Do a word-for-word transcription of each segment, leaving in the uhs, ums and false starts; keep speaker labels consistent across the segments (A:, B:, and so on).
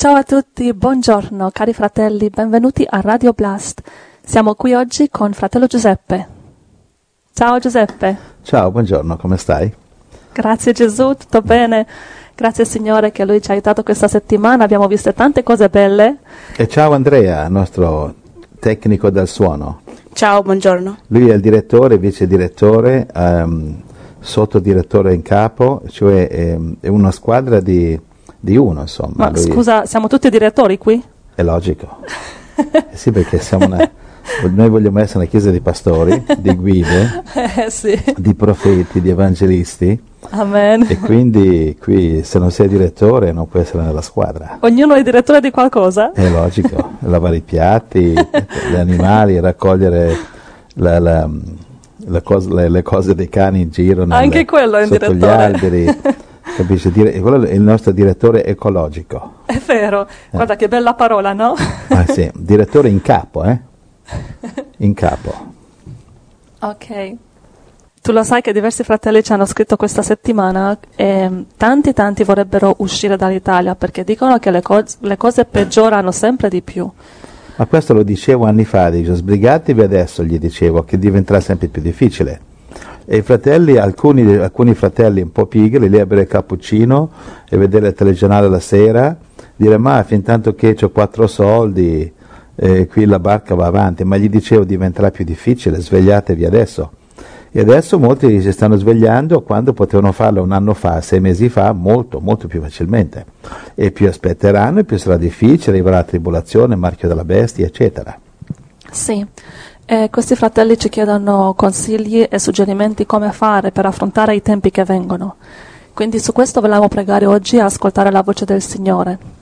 A: Ciao a tutti, buongiorno cari fratelli, benvenuti a Radio Blast. Siamo qui oggi con fratello Giuseppe. Ciao Giuseppe.
B: Ciao, buongiorno, come stai?
A: Grazie Gesù, tutto bene. Grazie Signore che Lui ci ha aiutato questa settimana, abbiamo visto tante cose belle.
B: E ciao Andrea, nostro tecnico del suono.
C: Ciao, buongiorno.
B: Lui è il direttore, vice direttore, um, sottodirettore in capo, cioè è, è una squadra di... di uno, insomma.
A: Ma
B: lui
A: scusa, siamo tutti direttori qui?
B: È logico. Eh sì, perché siamo una, noi vogliamo essere una chiesa di pastori, di guide,
A: eh, sì.
B: di profeti, di evangelisti.
A: Amen.
B: E quindi qui se non sei direttore non puoi essere nella squadra.
A: Ognuno è direttore di qualcosa?
B: È logico, lavare i piatti, gli animali, raccogliere la, la, la cosa, le, le cose dei cani in giro nel,
A: anche quello è un
B: sotto
A: direttore.
B: gli alberi. Capisci? Dire, quello è il nostro direttore ecologico.
A: È vero, eh. Guarda che bella parola, no?
B: Ah sì, direttore in capo, eh? In capo.
A: Ok. Tu lo sai che diversi fratelli ci hanno scritto questa settimana e tanti tanti vorrebbero uscire dall'Italia perché dicono che le, co- le cose peggiorano sempre di più.
B: Ma questo lo dicevo anni fa, dicevo, sbrigatevi adesso, gli dicevo, che diventerà sempre più difficile. E i fratelli, alcuni, alcuni fratelli un po' pigri, lì a bere il cappuccino e vedere il telegiornale la sera, dire ma fin tanto che ho quattro soldi, eh, qui la barca va avanti, ma gli dicevo diventerà più difficile, svegliatevi adesso. E adesso molti si stanno svegliando quando potevano farlo un anno fa, sei mesi fa, molto, molto più facilmente. E più aspetteranno e più sarà difficile, arriverà la tribolazione, marchio della bestia, eccetera.
A: Sì. E questi fratelli ci chiedono consigli e suggerimenti come fare per affrontare i tempi che vengono. Quindi su questo vogliamo pregare oggi e ascoltare la voce del Signore.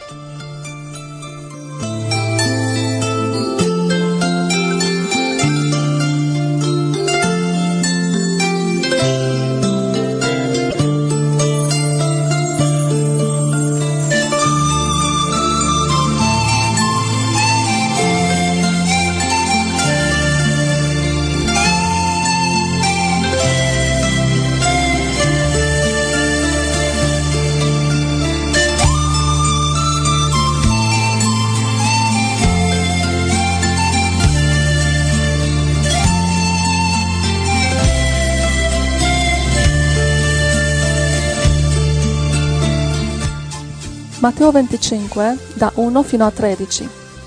A: Matteo venticinque, da uno fino a tredici.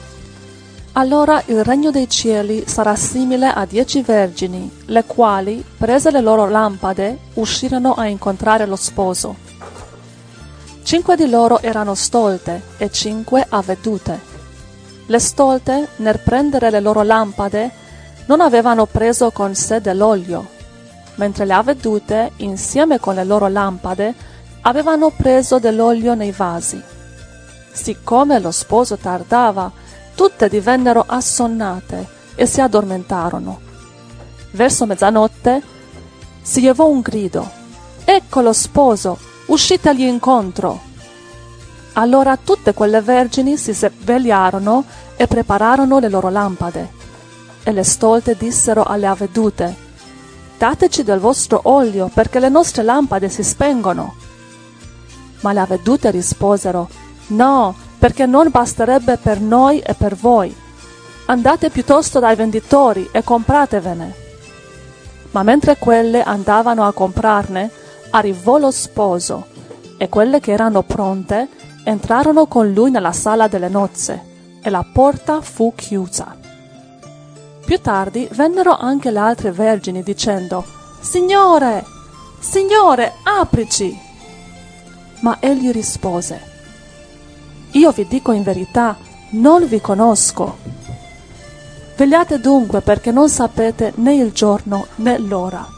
A: Allora il regno dei cieli sarà simile a dieci vergini, le quali, prese le loro lampade, uscirono a incontrare lo sposo. Cinque di loro erano stolte e cinque avvedute. Le stolte, nel prendere le loro lampade, non avevano preso con sé dell'olio, mentre le avvedute, insieme con le loro lampade, avevano preso dell'olio nei vasi. Siccome lo sposo tardava, tutte divennero assonnate e si addormentarono. Verso mezzanotte si levò un grido: «Ecco lo sposo, uscitegli incontro!» Allora tutte quelle vergini si svegliarono e prepararono le loro lampade. E le stolte dissero alle avvedute: «Dateci del vostro olio, perché le nostre lampade si spengono». Ma le avvedute risposero: «No, perché non basterebbe per noi e per voi. Andate piuttosto dai venditori e compratevene». Ma mentre quelle andavano a comprarne, arrivò lo sposo, e quelle che erano pronte entrarono con lui nella sala delle nozze, e la porta fu chiusa. Più tardi vennero anche le altre vergini dicendo: «Signore, Signore, aprici!» Ma egli rispose: «Io vi dico in verità, non vi conosco. Vegliate dunque, perché non sapete né il giorno né l'ora».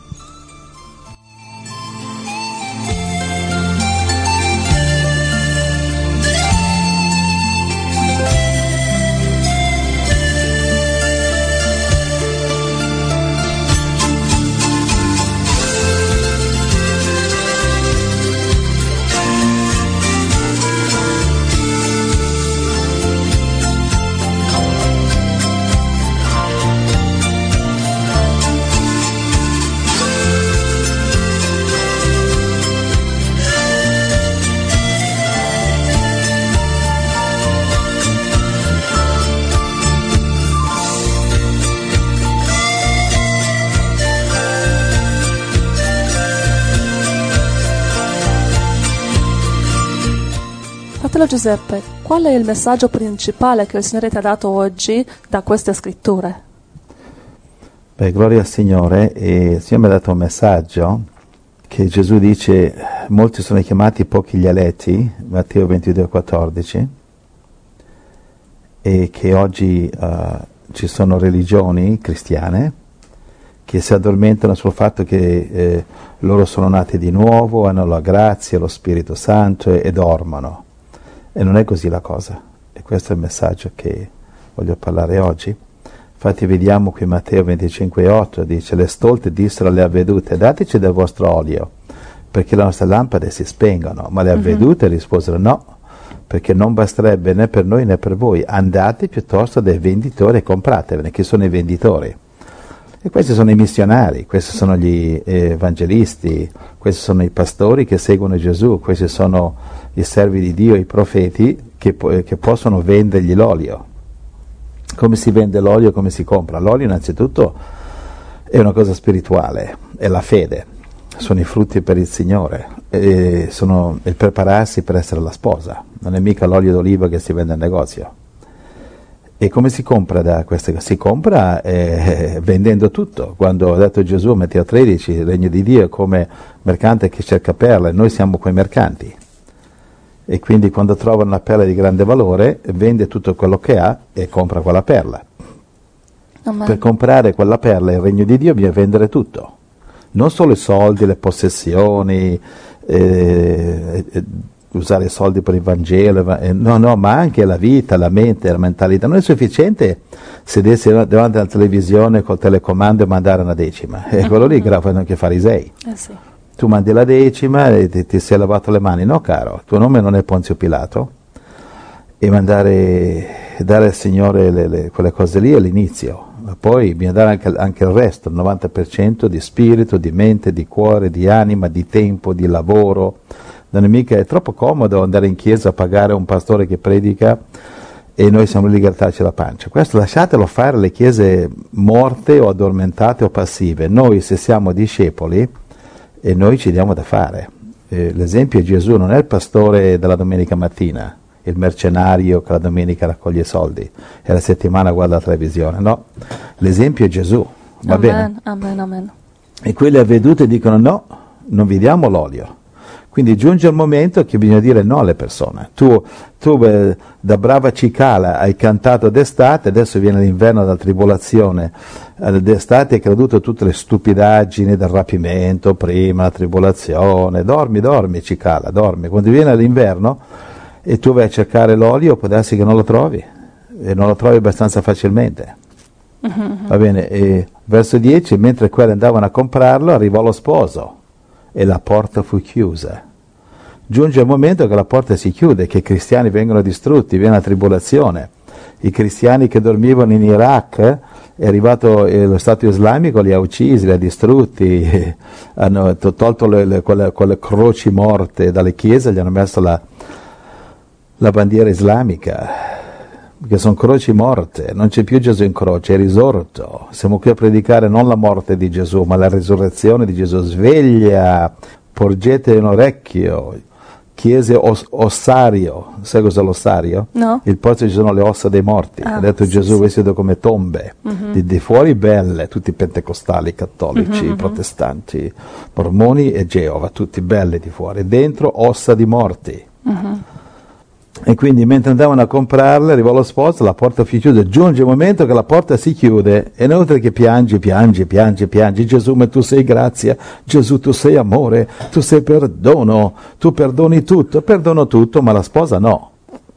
A: Fratello Giuseppe, qual è il messaggio principale che il Signore ti ha dato oggi da queste scritture?
B: Beh, gloria al Signore, e il Signore mi ha dato un messaggio che Gesù dice: molti sono chiamati, pochi gli eletti, Matteo ventidue quattordici, e che oggi uh, ci sono religioni cristiane che si addormentano sul fatto che eh, loro sono nati di nuovo, hanno la grazia, lo Spirito Santo e, e dormono. E non è così la cosa. E questo è il messaggio che voglio parlare oggi. Infatti vediamo qui Matteo venticinque otto, dice: le stolte dissero alle avvedute: dateci del vostro olio, perché le nostre lampade si spengono. Ma le avvedute mm-hmm. risposero: no, perché non basterebbe né per noi né per voi. Andate piuttosto dai venditori e compratevene. Chi sono i venditori? E questi sono i missionari, questi sono gli evangelisti, questi sono i pastori che seguono Gesù, questi sono i servi di Dio, i profeti che, che possono vendergli l'olio. Come si vende l'olio, come si compra? L'olio innanzitutto è una cosa spirituale, è la fede, sono i frutti per il Signore, e sono il prepararsi per essere la sposa, non è mica l'olio d'oliva che si vende al negozio. E come si compra da queste cose? Si compra eh, vendendo tutto. Quando ha detto Gesù, Matteo tredici, il regno di Dio è come mercante che cerca perle, noi siamo quei mercanti. E quindi quando trova una perla di grande valore, vende tutto quello che ha e compra quella perla. Amen. Per comprare quella perla, il regno di Dio, bisogna vendere tutto. Non solo i soldi, le possessioni, eh, eh, usare i soldi per il Vangelo, eh, no, no, ma anche la vita, la mente, la mentalità. Non è sufficiente sedersi davanti alla televisione col telecomando e mandare una decima. E quello lì che la fanno anche i farisei.
A: Eh sì.
B: Tu mandi la decima e ti, ti sei lavato le mani. No, caro, il tuo nome non è Ponzio Pilato. E mandare, dare al Signore le, le, quelle cose lì all'inizio. Ma poi bisogna dare anche, anche il resto, il novanta per cento di spirito, di mente, di cuore, di anima, di tempo, di lavoro. Non è mica, è troppo comodo andare in chiesa a pagare un pastore che predica e noi siamo lì a grattarci la pancia. Questo lasciatelo fare le chiese morte o addormentate o passive. Noi, se siamo discepoli, e noi ci diamo da fare. Eh, l'esempio è Gesù, non è il pastore della domenica mattina, il mercenario che la domenica raccoglie soldi e la settimana guarda la televisione, no. L'esempio è Gesù, va
A: amen,
B: bene?
A: Amen, amen.
B: E quelli avveduti dicono: no, non vi diamo l'olio. Quindi giunge il momento che bisogna dire no alle persone. Tu, tu eh, da brava cicala hai cantato d'estate, adesso viene l'inverno della tribolazione, eh, d'estate hai creduto tutte le stupidaggini del rapimento, prima la tribolazione, dormi, dormi cicala, dormi. Quando viene l'inverno e tu vai a cercare l'olio, può darsi che non lo trovi, e non lo trovi abbastanza facilmente. Mm-hmm. Va bene, e verso dieci, mentre quelli andavano a comprarlo, arrivò lo sposo e la porta fu chiusa. Giunge il momento che la porta si chiude, che i cristiani vengono distrutti, viene la tribolazione. I cristiani che dormivano in Iraq, è arrivato eh, lo Stato islamico, li ha uccisi, li ha distrutti, eh, hanno to- tolto le, le, quelle, quelle croci morte dalle chiese, gli hanno messo la, la bandiera islamica, che sono croci morte, non c'è più Gesù in croce, è risorto. Siamo qui a predicare non la morte di Gesù, ma la risurrezione di Gesù. Sveglia, porgete un orecchio. Chiese os- ossario, sai cos'è l'ossario?
A: No.
B: Il posto ci sono le ossa dei morti,
A: ah,
B: ha detto
A: sì,
B: Gesù,
A: sì.
B: vestito come tombe, mm-hmm. di, di fuori belle, tutti pentecostali, cattolici, mm-hmm. protestanti, mormoni e Geova, tutti belli di fuori, dentro ossa di morti. Mm-hmm. E quindi mentre andavano a comprarle, arrivò lo sposo, la porta fu chiusa, giunge il momento che la porta si chiude, e inoltre che piangi, piangi, piangi, piangi, Gesù, ma tu sei grazia, Gesù tu sei amore, tu sei perdono, tu perdoni tutto, perdono tutto, ma la sposa no.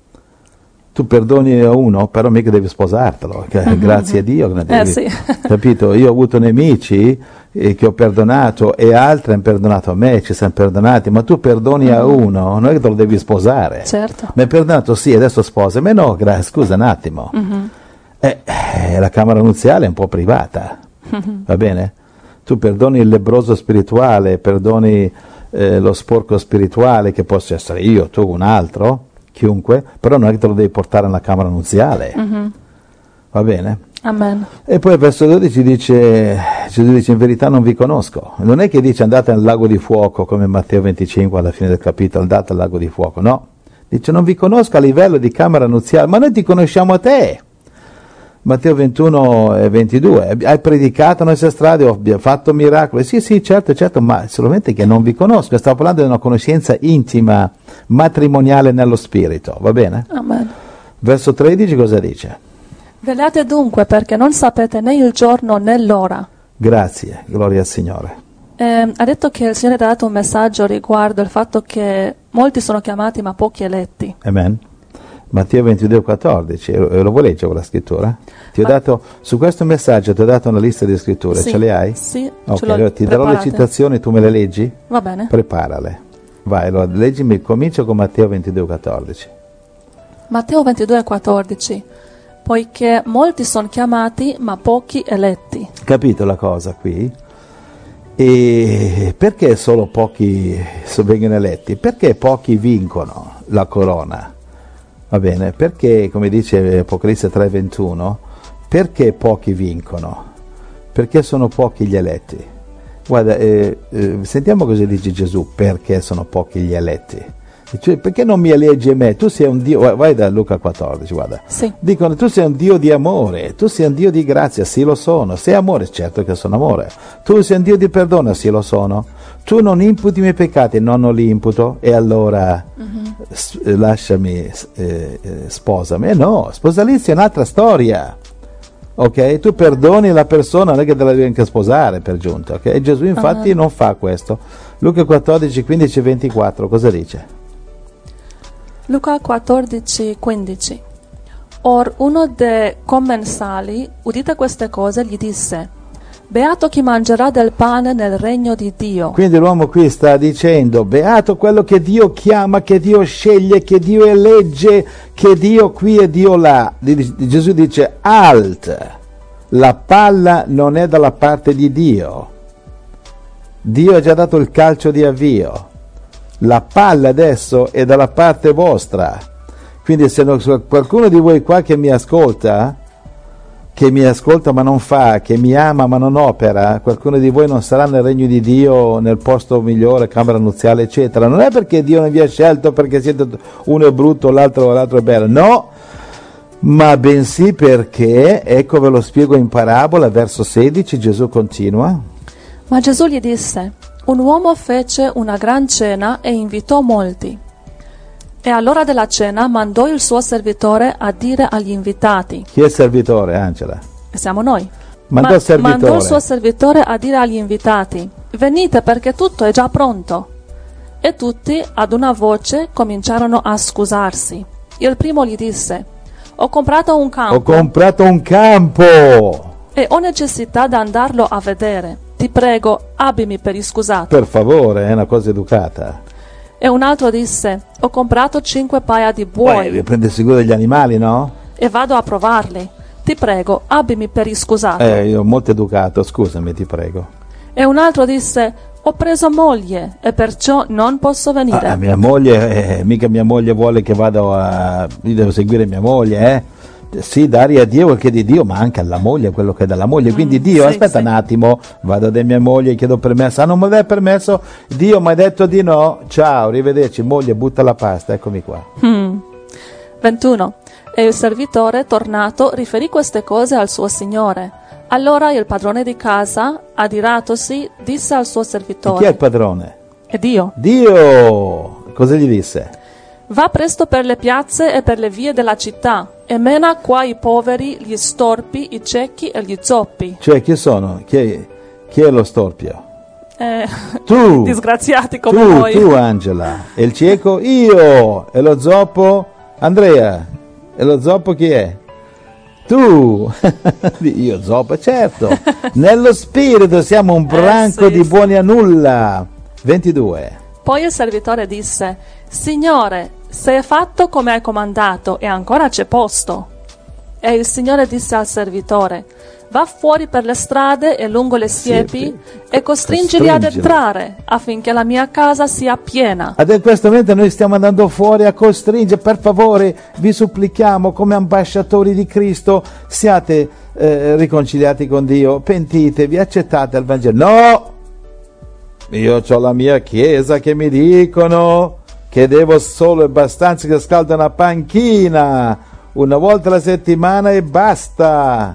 B: Tu perdoni a uno, però mica devi sposartelo, mm-hmm. grazie a Dio che ne devi,
A: eh, sì.
B: capito? Io ho avuto nemici eh, che ho perdonato e altri hanno perdonato a me, ci siamo perdonati, ma tu perdoni mm-hmm. a uno, non è che te lo devi sposare.
A: Certo.
B: Mi hai perdonato, sì, adesso sposa, ma no, gra- scusa un attimo. Mm-hmm. Eh, eh, la camera nuziale è un po' privata, mm-hmm. va bene? Tu perdoni il lebbroso spirituale, perdoni eh, lo sporco spirituale, che possa essere io, tu, un altro, chiunque, però non è che te lo devi portare nella camera nuziale, mm-hmm. va bene?
A: Amen.
B: E poi al verso dodici dice, Gesù dice: in verità non vi conosco. Non è che dice andate al lago di fuoco come Matteo venticinque alla fine del capitolo, andate al lago di fuoco, no, Dice, non vi conosco a livello di camera nuziale, ma noi ti conosciamo a te. Matteo ventuno e ventidue, hai predicato nelle strade, ho fatto miracoli. Sì, sì, certo, certo, ma solamente che non vi conosco. Stavo parlando di una conoscenza intima, matrimoniale nello spirito, va bene?
A: Amen.
B: Verso tredici cosa dice?
A: Velate dunque perché non sapete né il giorno né l'ora.
B: Grazie, gloria al Signore.
A: Eh, ha detto che il Signore ha dato un messaggio riguardo il fatto che molti sono chiamati ma pochi eletti.
B: Amen. Matteo ventidue quattordici, lo vuoi leggere la scrittura? Ti ho
A: ma...
B: dato, su questo messaggio ti ho dato una lista di scritture,
A: sì,
B: ce le hai?
A: Sì,
B: ok,
A: ce l'ho
B: allora ti
A: preparate.
B: darò le citazioni, tu me le leggi?
A: Va bene.
B: Preparale. Vai, allora leggimi, comincio con Matteo ventidue quattordici.
A: Matteo ventidue quattordici, poiché molti sono chiamati ma pochi eletti.
B: Capito la cosa qui? E perché solo pochi vengono eletti? Perché pochi vincono la corona? Va bene, perché, come dice Apocalisse tre ventuno, perché pochi vincono? Perché sono pochi gli eletti. Guarda, eh, eh, sentiamo cosa dice Gesù, perché sono pochi gli eletti. Cioè, perché non mi eleggi a me? Tu sei un Dio, vai da Luca quattordici, guarda.
A: Sì.
B: Dicono, tu sei un Dio di amore, tu sei un Dio di grazia, sì lo sono. Sei amore, certo che sono amore. Tu sei un Dio di perdono, sì lo sono. Tu non imputi i miei peccati, no, non li imputo, e allora mm-hmm. s- lasciami, eh, eh, sposami. E no, sposalizio è un'altra storia. Ok? Tu perdoni la persona, non è che te la devi anche sposare per giunta. Ok? E Gesù infatti uh-huh. non fa questo. Luca quattordici, quindici e ventiquattro, cosa dice?
A: Luca quattordici, quindici. Or uno dei commensali, udite queste cose, gli disse: Beato chi mangerà del pane nel regno di Dio.
B: Quindi l'uomo qui sta dicendo, beato quello che Dio chiama, che Dio sceglie, che Dio elegge, che Dio qui e Dio là. Gesù dice, alt, la palla non è dalla parte di Dio. Dio ha già dato il calcio di avvio. La palla adesso è dalla parte vostra. Quindi se non, qualcuno di voi qua che mi ascolta, che mi ascolta ma non fa, che mi ama ma non opera, qualcuno di voi non sarà nel regno di Dio, nel posto migliore, camera nuziale, eccetera. Non è perché Dio non vi ha scelto perché siete uno è brutto, l'altro, l'altro è bello, no, ma bensì perché, ecco ve lo spiego in parabola, verso sedici, Gesù continua.
A: Ma Gesù gli disse: un uomo fece una gran cena e invitò molti. E all'ora della cena mandò il suo servitore a dire agli invitati.
B: Chi è il servitore, Angela?
A: Siamo noi.
B: Mandò,
A: Ma,
B: il servitore.
A: mandò il suo servitore a dire agli invitati: venite perché tutto è già pronto. E tutti ad una voce cominciarono a scusarsi. Il primo gli disse: ho comprato un campo.
B: Ho comprato un campo.
A: E ho necessità di andarlo a vedere. Ti prego, abbimi per iscusato.
B: Per favore, è una cosa educata.
A: E un altro disse: ho comprato cinque paia di buoi.
B: Devi prendere sicuro degli animali, no?
A: E vado a provarli. Ti prego, abbimi per iscusato.
B: Eh, io molto educato, scusami, ti prego.
A: E un altro disse: ho preso moglie e perciò non posso venire.
B: Ah, mia moglie, eh, mica mia moglie vuole che vado a... Io devo seguire mia moglie, eh? Sì, dare a Dio quel che è di Dio, ma anche alla moglie quello che è dalla moglie. Quindi mm, Dio, sì, aspetta sì. un attimo, vado da mia moglie, chiedo permesso. Ah, non mi dai permesso? Dio mi ha detto di no. Ciao, arrivederci, moglie, butta la pasta, eccomi qua.
A: Mm. ventuno. E il servitore, tornato, riferì queste cose al suo signore. Allora il padrone di casa, adiratosi, disse al suo servitore:
B: e chi è il padrone?
A: È Dio.
B: Dio! Cosa gli disse?
A: Va presto per le piazze e per le vie della città e mena qua i poveri, gli storpi, i ciechi e gli zoppi.
B: Cioè, chi sono? Chi è, chi è lo storpio?
A: Eh,
B: tu!
A: Disgraziati come
B: tu,
A: voi.
B: Tu, Angela. E il cieco? Io! E lo zoppo? Andrea. E lo zoppo chi è? Tu! Io zoppo, certo. Nello spirito siamo un branco eh, sì, di buoni a nulla. ventidue.
A: Poi il servitore disse: Signore, se è fatto come hai comandato e ancora c'è posto. E il Signore disse al servitore: va fuori per le strade e lungo le siepi sì, e costringili ad entrare affinché la mia casa sia piena.
B: Ad in questo momento noi stiamo andando fuori a costringere. Per favore, vi supplichiamo come ambasciatori di Cristo, siate eh, riconciliati con Dio, pentitevi, accettate il Vangelo. No! Io ho la mia chiesa che mi dicono che devo solo abbastanza che scalda una panchina una volta alla settimana e basta.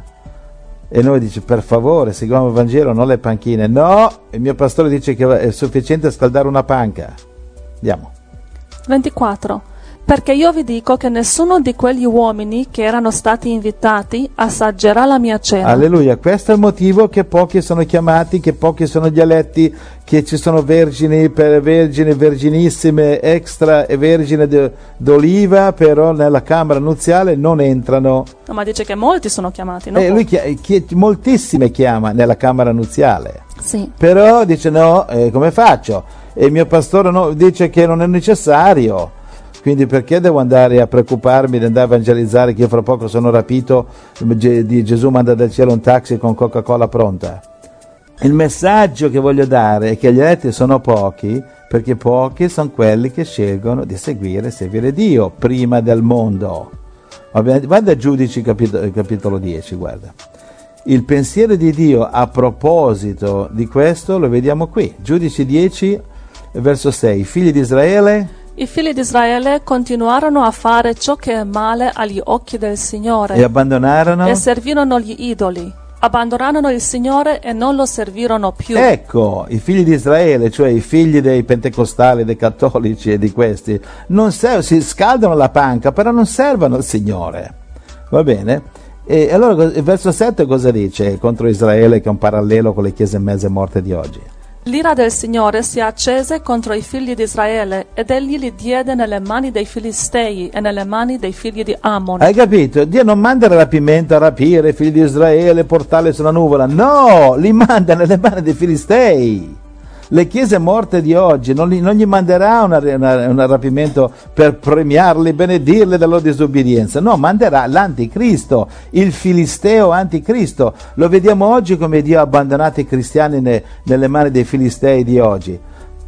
B: E noi dice, per favore, seguiamo il Vangelo, non le panchine. No, il mio pastore dice che è sufficiente scaldare una panca. Andiamo.
A: ventiquattro. Perché io vi dico che nessuno di quegli uomini che erano stati invitati assaggerà la mia cena.
B: Alleluia, questo è il motivo che pochi sono chiamati, che pochi sono gli eletti, che ci sono vergini, per vergini, verginissime, extra e vergine de, d'oliva, però nella camera nuziale non entrano.
A: No, ma dice che molti sono chiamati, no?
B: E lui chi, chi, moltissime chiama nella camera nuziale.
A: Sì.
B: Però dice no, eh, come faccio? E il mio pastore no, dice che non è necessario. Quindi perché devo andare a preoccuparmi di andare a evangelizzare che io fra poco sono rapito, di Gesù manda dal cielo un taxi con Coca-Cola pronta? Il messaggio che voglio dare è che gli eletti sono pochi, perché pochi sono quelli che scelgono di seguire e servire Dio prima del mondo. Guarda a Giudici capitolo, capitolo dieci, guarda. Il pensiero di Dio a proposito di questo lo vediamo qui. Giudici dieci, verso sei. I figli di Israele...
A: I figli di Israele continuarono a fare ciò che è male agli occhi del Signore
B: e abbandonarono
A: e servirono gli idoli. Abbandonarono il Signore e non lo servirono più.
B: Ecco, i figli di Israele, cioè i figli dei pentecostali, dei cattolici e di questi, non ser- si scaldano la panca, però non servono il Signore. Va bene? E allora il verso sette cosa dice contro Israele, che è un parallelo con le chiese mezze morte di oggi?
A: L'ira del Signore si accese contro i figli di Israele ed egli li diede nelle mani dei Filistei e nelle mani dei figli di Ammon.
B: Hai capito? Dio non manda il rapimento a rapire i figli di Israele, portarli sulla nuvola. No, li manda nelle mani dei Filistei. Le chiese morte di oggi non, li, non gli manderà una, una, un rapimento per premiarli, benedirli della loro disobbedienza. No, manderà l'anticristo, il filisteo anticristo. Lo vediamo oggi come Dio ha abbandonato i cristiani ne, nelle mani dei filistei di oggi.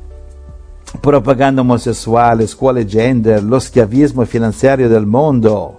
B: Propaganda omosessuale, scuole gender, lo schiavismo finanziario del mondo.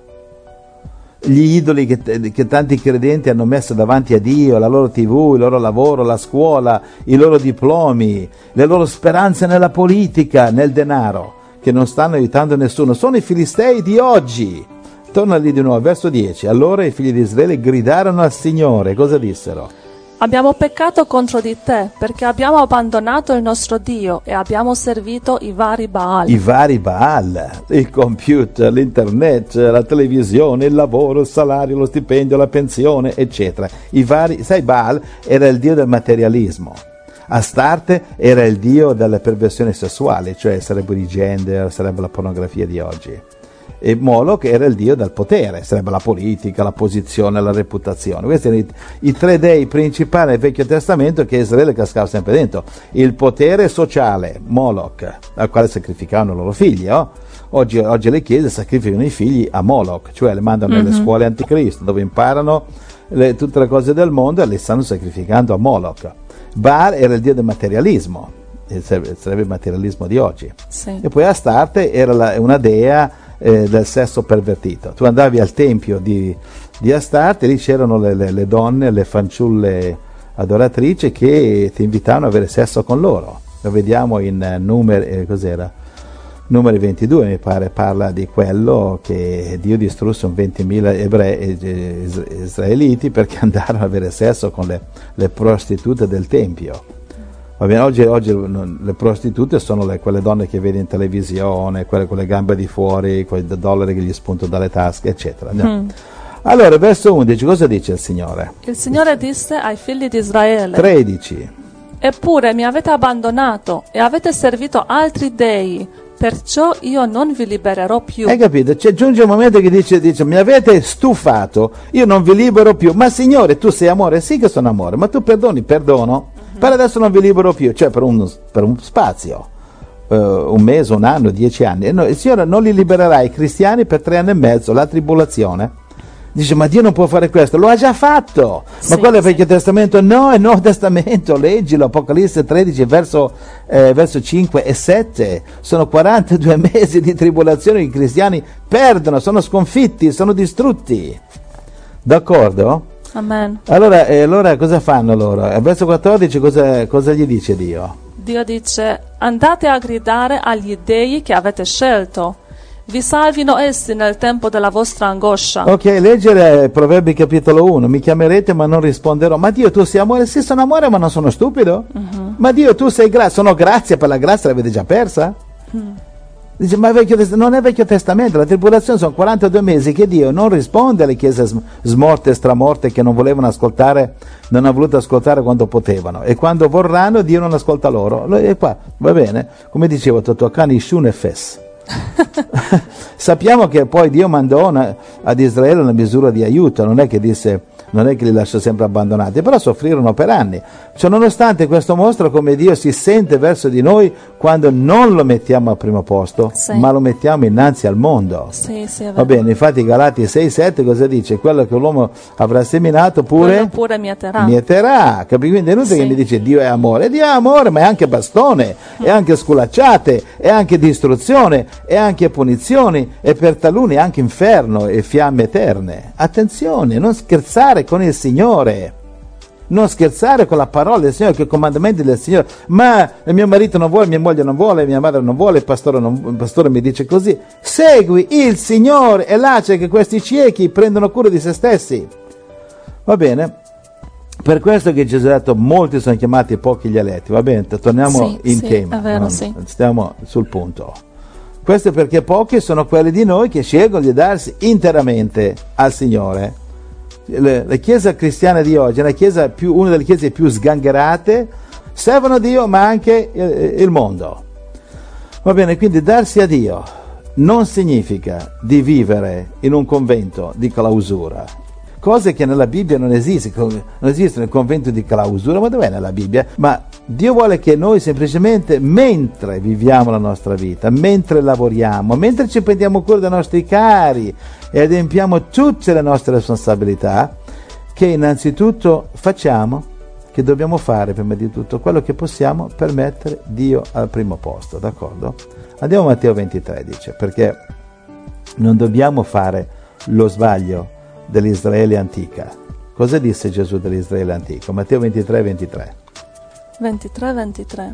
B: Gli idoli che, che tanti credenti hanno messo davanti a Dio, la loro tivù, il loro lavoro, la scuola, i loro diplomi, le loro speranze nella politica, nel denaro, che non stanno aiutando nessuno. Sono i filistei di oggi. Torna lì di nuovo, verso dieci. Allora i figli di Israele gridarono al Signore. Cosa dissero?
A: Abbiamo peccato contro di te, perché abbiamo abbandonato il nostro Dio e abbiamo servito i vari Baal.
B: I vari Baal, il computer, l'internet, la televisione, il lavoro, il salario, lo stipendio, la pensione, eccetera. I vari, sai, Baal era il dio del materialismo. Astarte era il dio delle perversioni sessuali, cioè sarebbe il gender, sarebbe la pornografia di oggi. E Moloch era il dio del potere, sarebbe la politica, la posizione, la reputazione. Questi erano i, i tre dei principali del Vecchio Testamento che Israele cascava sempre dentro. Il potere sociale, Moloch, al quale sacrificavano i loro figli. Oh? Oggi, oggi le chiese sacrificano i figli a Moloch, cioè le mandano mm-hmm. nelle scuole anticristo, dove imparano le, tutte le cose del mondo e le stanno sacrificando a Moloch. Baal era il dio del materialismo, sarebbe il materialismo di oggi.
A: Sì.
B: E poi Astarte era la, una dea Eh, del sesso pervertito. Tu andavi al tempio di, di Astarte, lì c'erano le, le, le donne, le fanciulle adoratrici che ti invitavano a avere sesso con loro. Lo vediamo in uh, numeri, eh, cos'era? Numeri ventidue, mi pare, parla di quello che Dio distrusse un ventimila ebrei, eh, israeliti perché andarono a avere sesso con le, le prostitute del tempio. Va bene, oggi, oggi le prostitute sono le, quelle donne che vedi in televisione, quelle con le gambe di fuori, quei dollari che gli spuntano dalle tasche, eccetera. Mm. Allora, verso undici, cosa dice il Signore?
A: Il Signore disse ai figli di Israele:
B: tredici.
A: Eppure mi avete abbandonato e avete servito altri dei, perciò io non vi libererò più.
B: Hai capito? C'è giunge un momento che dice, dice, mi avete stufato, io non vi libero più. Ma Signore, tu sei amore? Sì che sono amore, ma tu perdoni? Perdono. Per adesso non vi libero più, cioè per un, per un spazio, uh, un mese, un anno, dieci anni. E no, il Signore non li libererà i cristiani per tre anni e mezzo, la tribolazione. Dice, ma Dio non può fare questo, lo ha già fatto.
A: Sì,
B: ma quello è il
A: sì.
B: Vecchio Testamento? No, è il Nuovo Testamento, leggilo, Apocalisse tredici, verso, eh, verso cinque e sette. Sono quarantadue mesi di tribolazione che i cristiani perdono, sono sconfitti, sono distrutti. D'accordo?
A: Amen.
B: Allora, eh, allora cosa fanno loro? Al verso quattordici cosa, cosa gli dice Dio?
A: Dio dice: andate a gridare agli dei che avete scelto, vi salvino essi nel tempo della vostra angoscia.
B: Ok, leggere Proverbi capitolo uno, mi chiamerete ma non risponderò. Ma Dio, tu sei amore? Sì, sono amore ma non sono stupido. Uh-huh. Ma Dio, tu sei grazia, sono grazia, per la grazia l'avete già persa? Uh-huh. Dice, ma vecchio, non è Vecchio Testamento, la tribolazione sono quarantadue mesi che Dio non risponde alle chiese smorte, stramorte, che non volevano ascoltare, non hanno voluto ascoltare quando potevano, e quando vorranno Dio non ascolta loro. E qua, va bene, come dicevo, Totokani Shun e Fes. Sappiamo che poi Dio mandò una, ad Israele una misura di aiuto, non è che disse, non è che li lasciò sempre abbandonati, però soffrirono per anni. Cioè, nonostante questo mostra come Dio si sente verso di noi quando non lo mettiamo al primo posto, sì, ma lo mettiamo innanzi al mondo.
A: Sì, sì, è vero.
B: Va bene, infatti Galati sei sette cosa dice? Quello che l'uomo avrà seminato pure,
A: quello pure mieterà.
B: mieterà. Capi? Quindi è inutile sì. che mi dice Dio è amore. Dio è amore, ma è anche bastone, mm. è anche sculacciate, è anche distruzione, è anche punizioni, e per taluni anche inferno e fiamme eterne. Attenzione, non scherzare con il Signore, non scherzare con la parola del Signore, con i comandamenti del Signore. Ma mio marito non vuole, mia moglie non vuole, mia madre non vuole, il pastore, non, il pastore mi dice così. Segui il Signore e lascia che questi ciechi prendano cura di se stessi. Va bene? Per questo che Gesù ha detto molti sono chiamati, pochi gli eletti. Va bene, torniamo
A: sì,
B: in
A: sì,
B: tema,
A: è vero,
B: no?
A: sì.
B: Stiamo sul punto. Questo perché pochi sono quelli di noi che scelgono di darsi interamente al Signore. Le, le chiese cristiane di oggi, la chiesa più, una delle chiese più sgangherate, servono Dio ma anche il, il mondo. Va bene, quindi darsi a Dio non significa di vivere in un convento di clausura, cose che nella Bibbia non esistono. Non esiste il convento di clausura, ma dov'è nella Bibbia? Ma Dio vuole che noi semplicemente, mentre viviamo la nostra vita, mentre lavoriamo, mentre ci prendiamo cura dei nostri cari e adempiamo tutte le nostre responsabilità, che innanzitutto facciamo, che dobbiamo fare prima di tutto quello che possiamo per mettere Dio al primo posto, d'accordo? Andiamo a Matteo ventitré, dice, perché non dobbiamo fare lo sbaglio dell'Israele antica. Cosa disse Gesù dell'Israele antico? Matteo ventitré ventitré.
A: ventitré ventitré.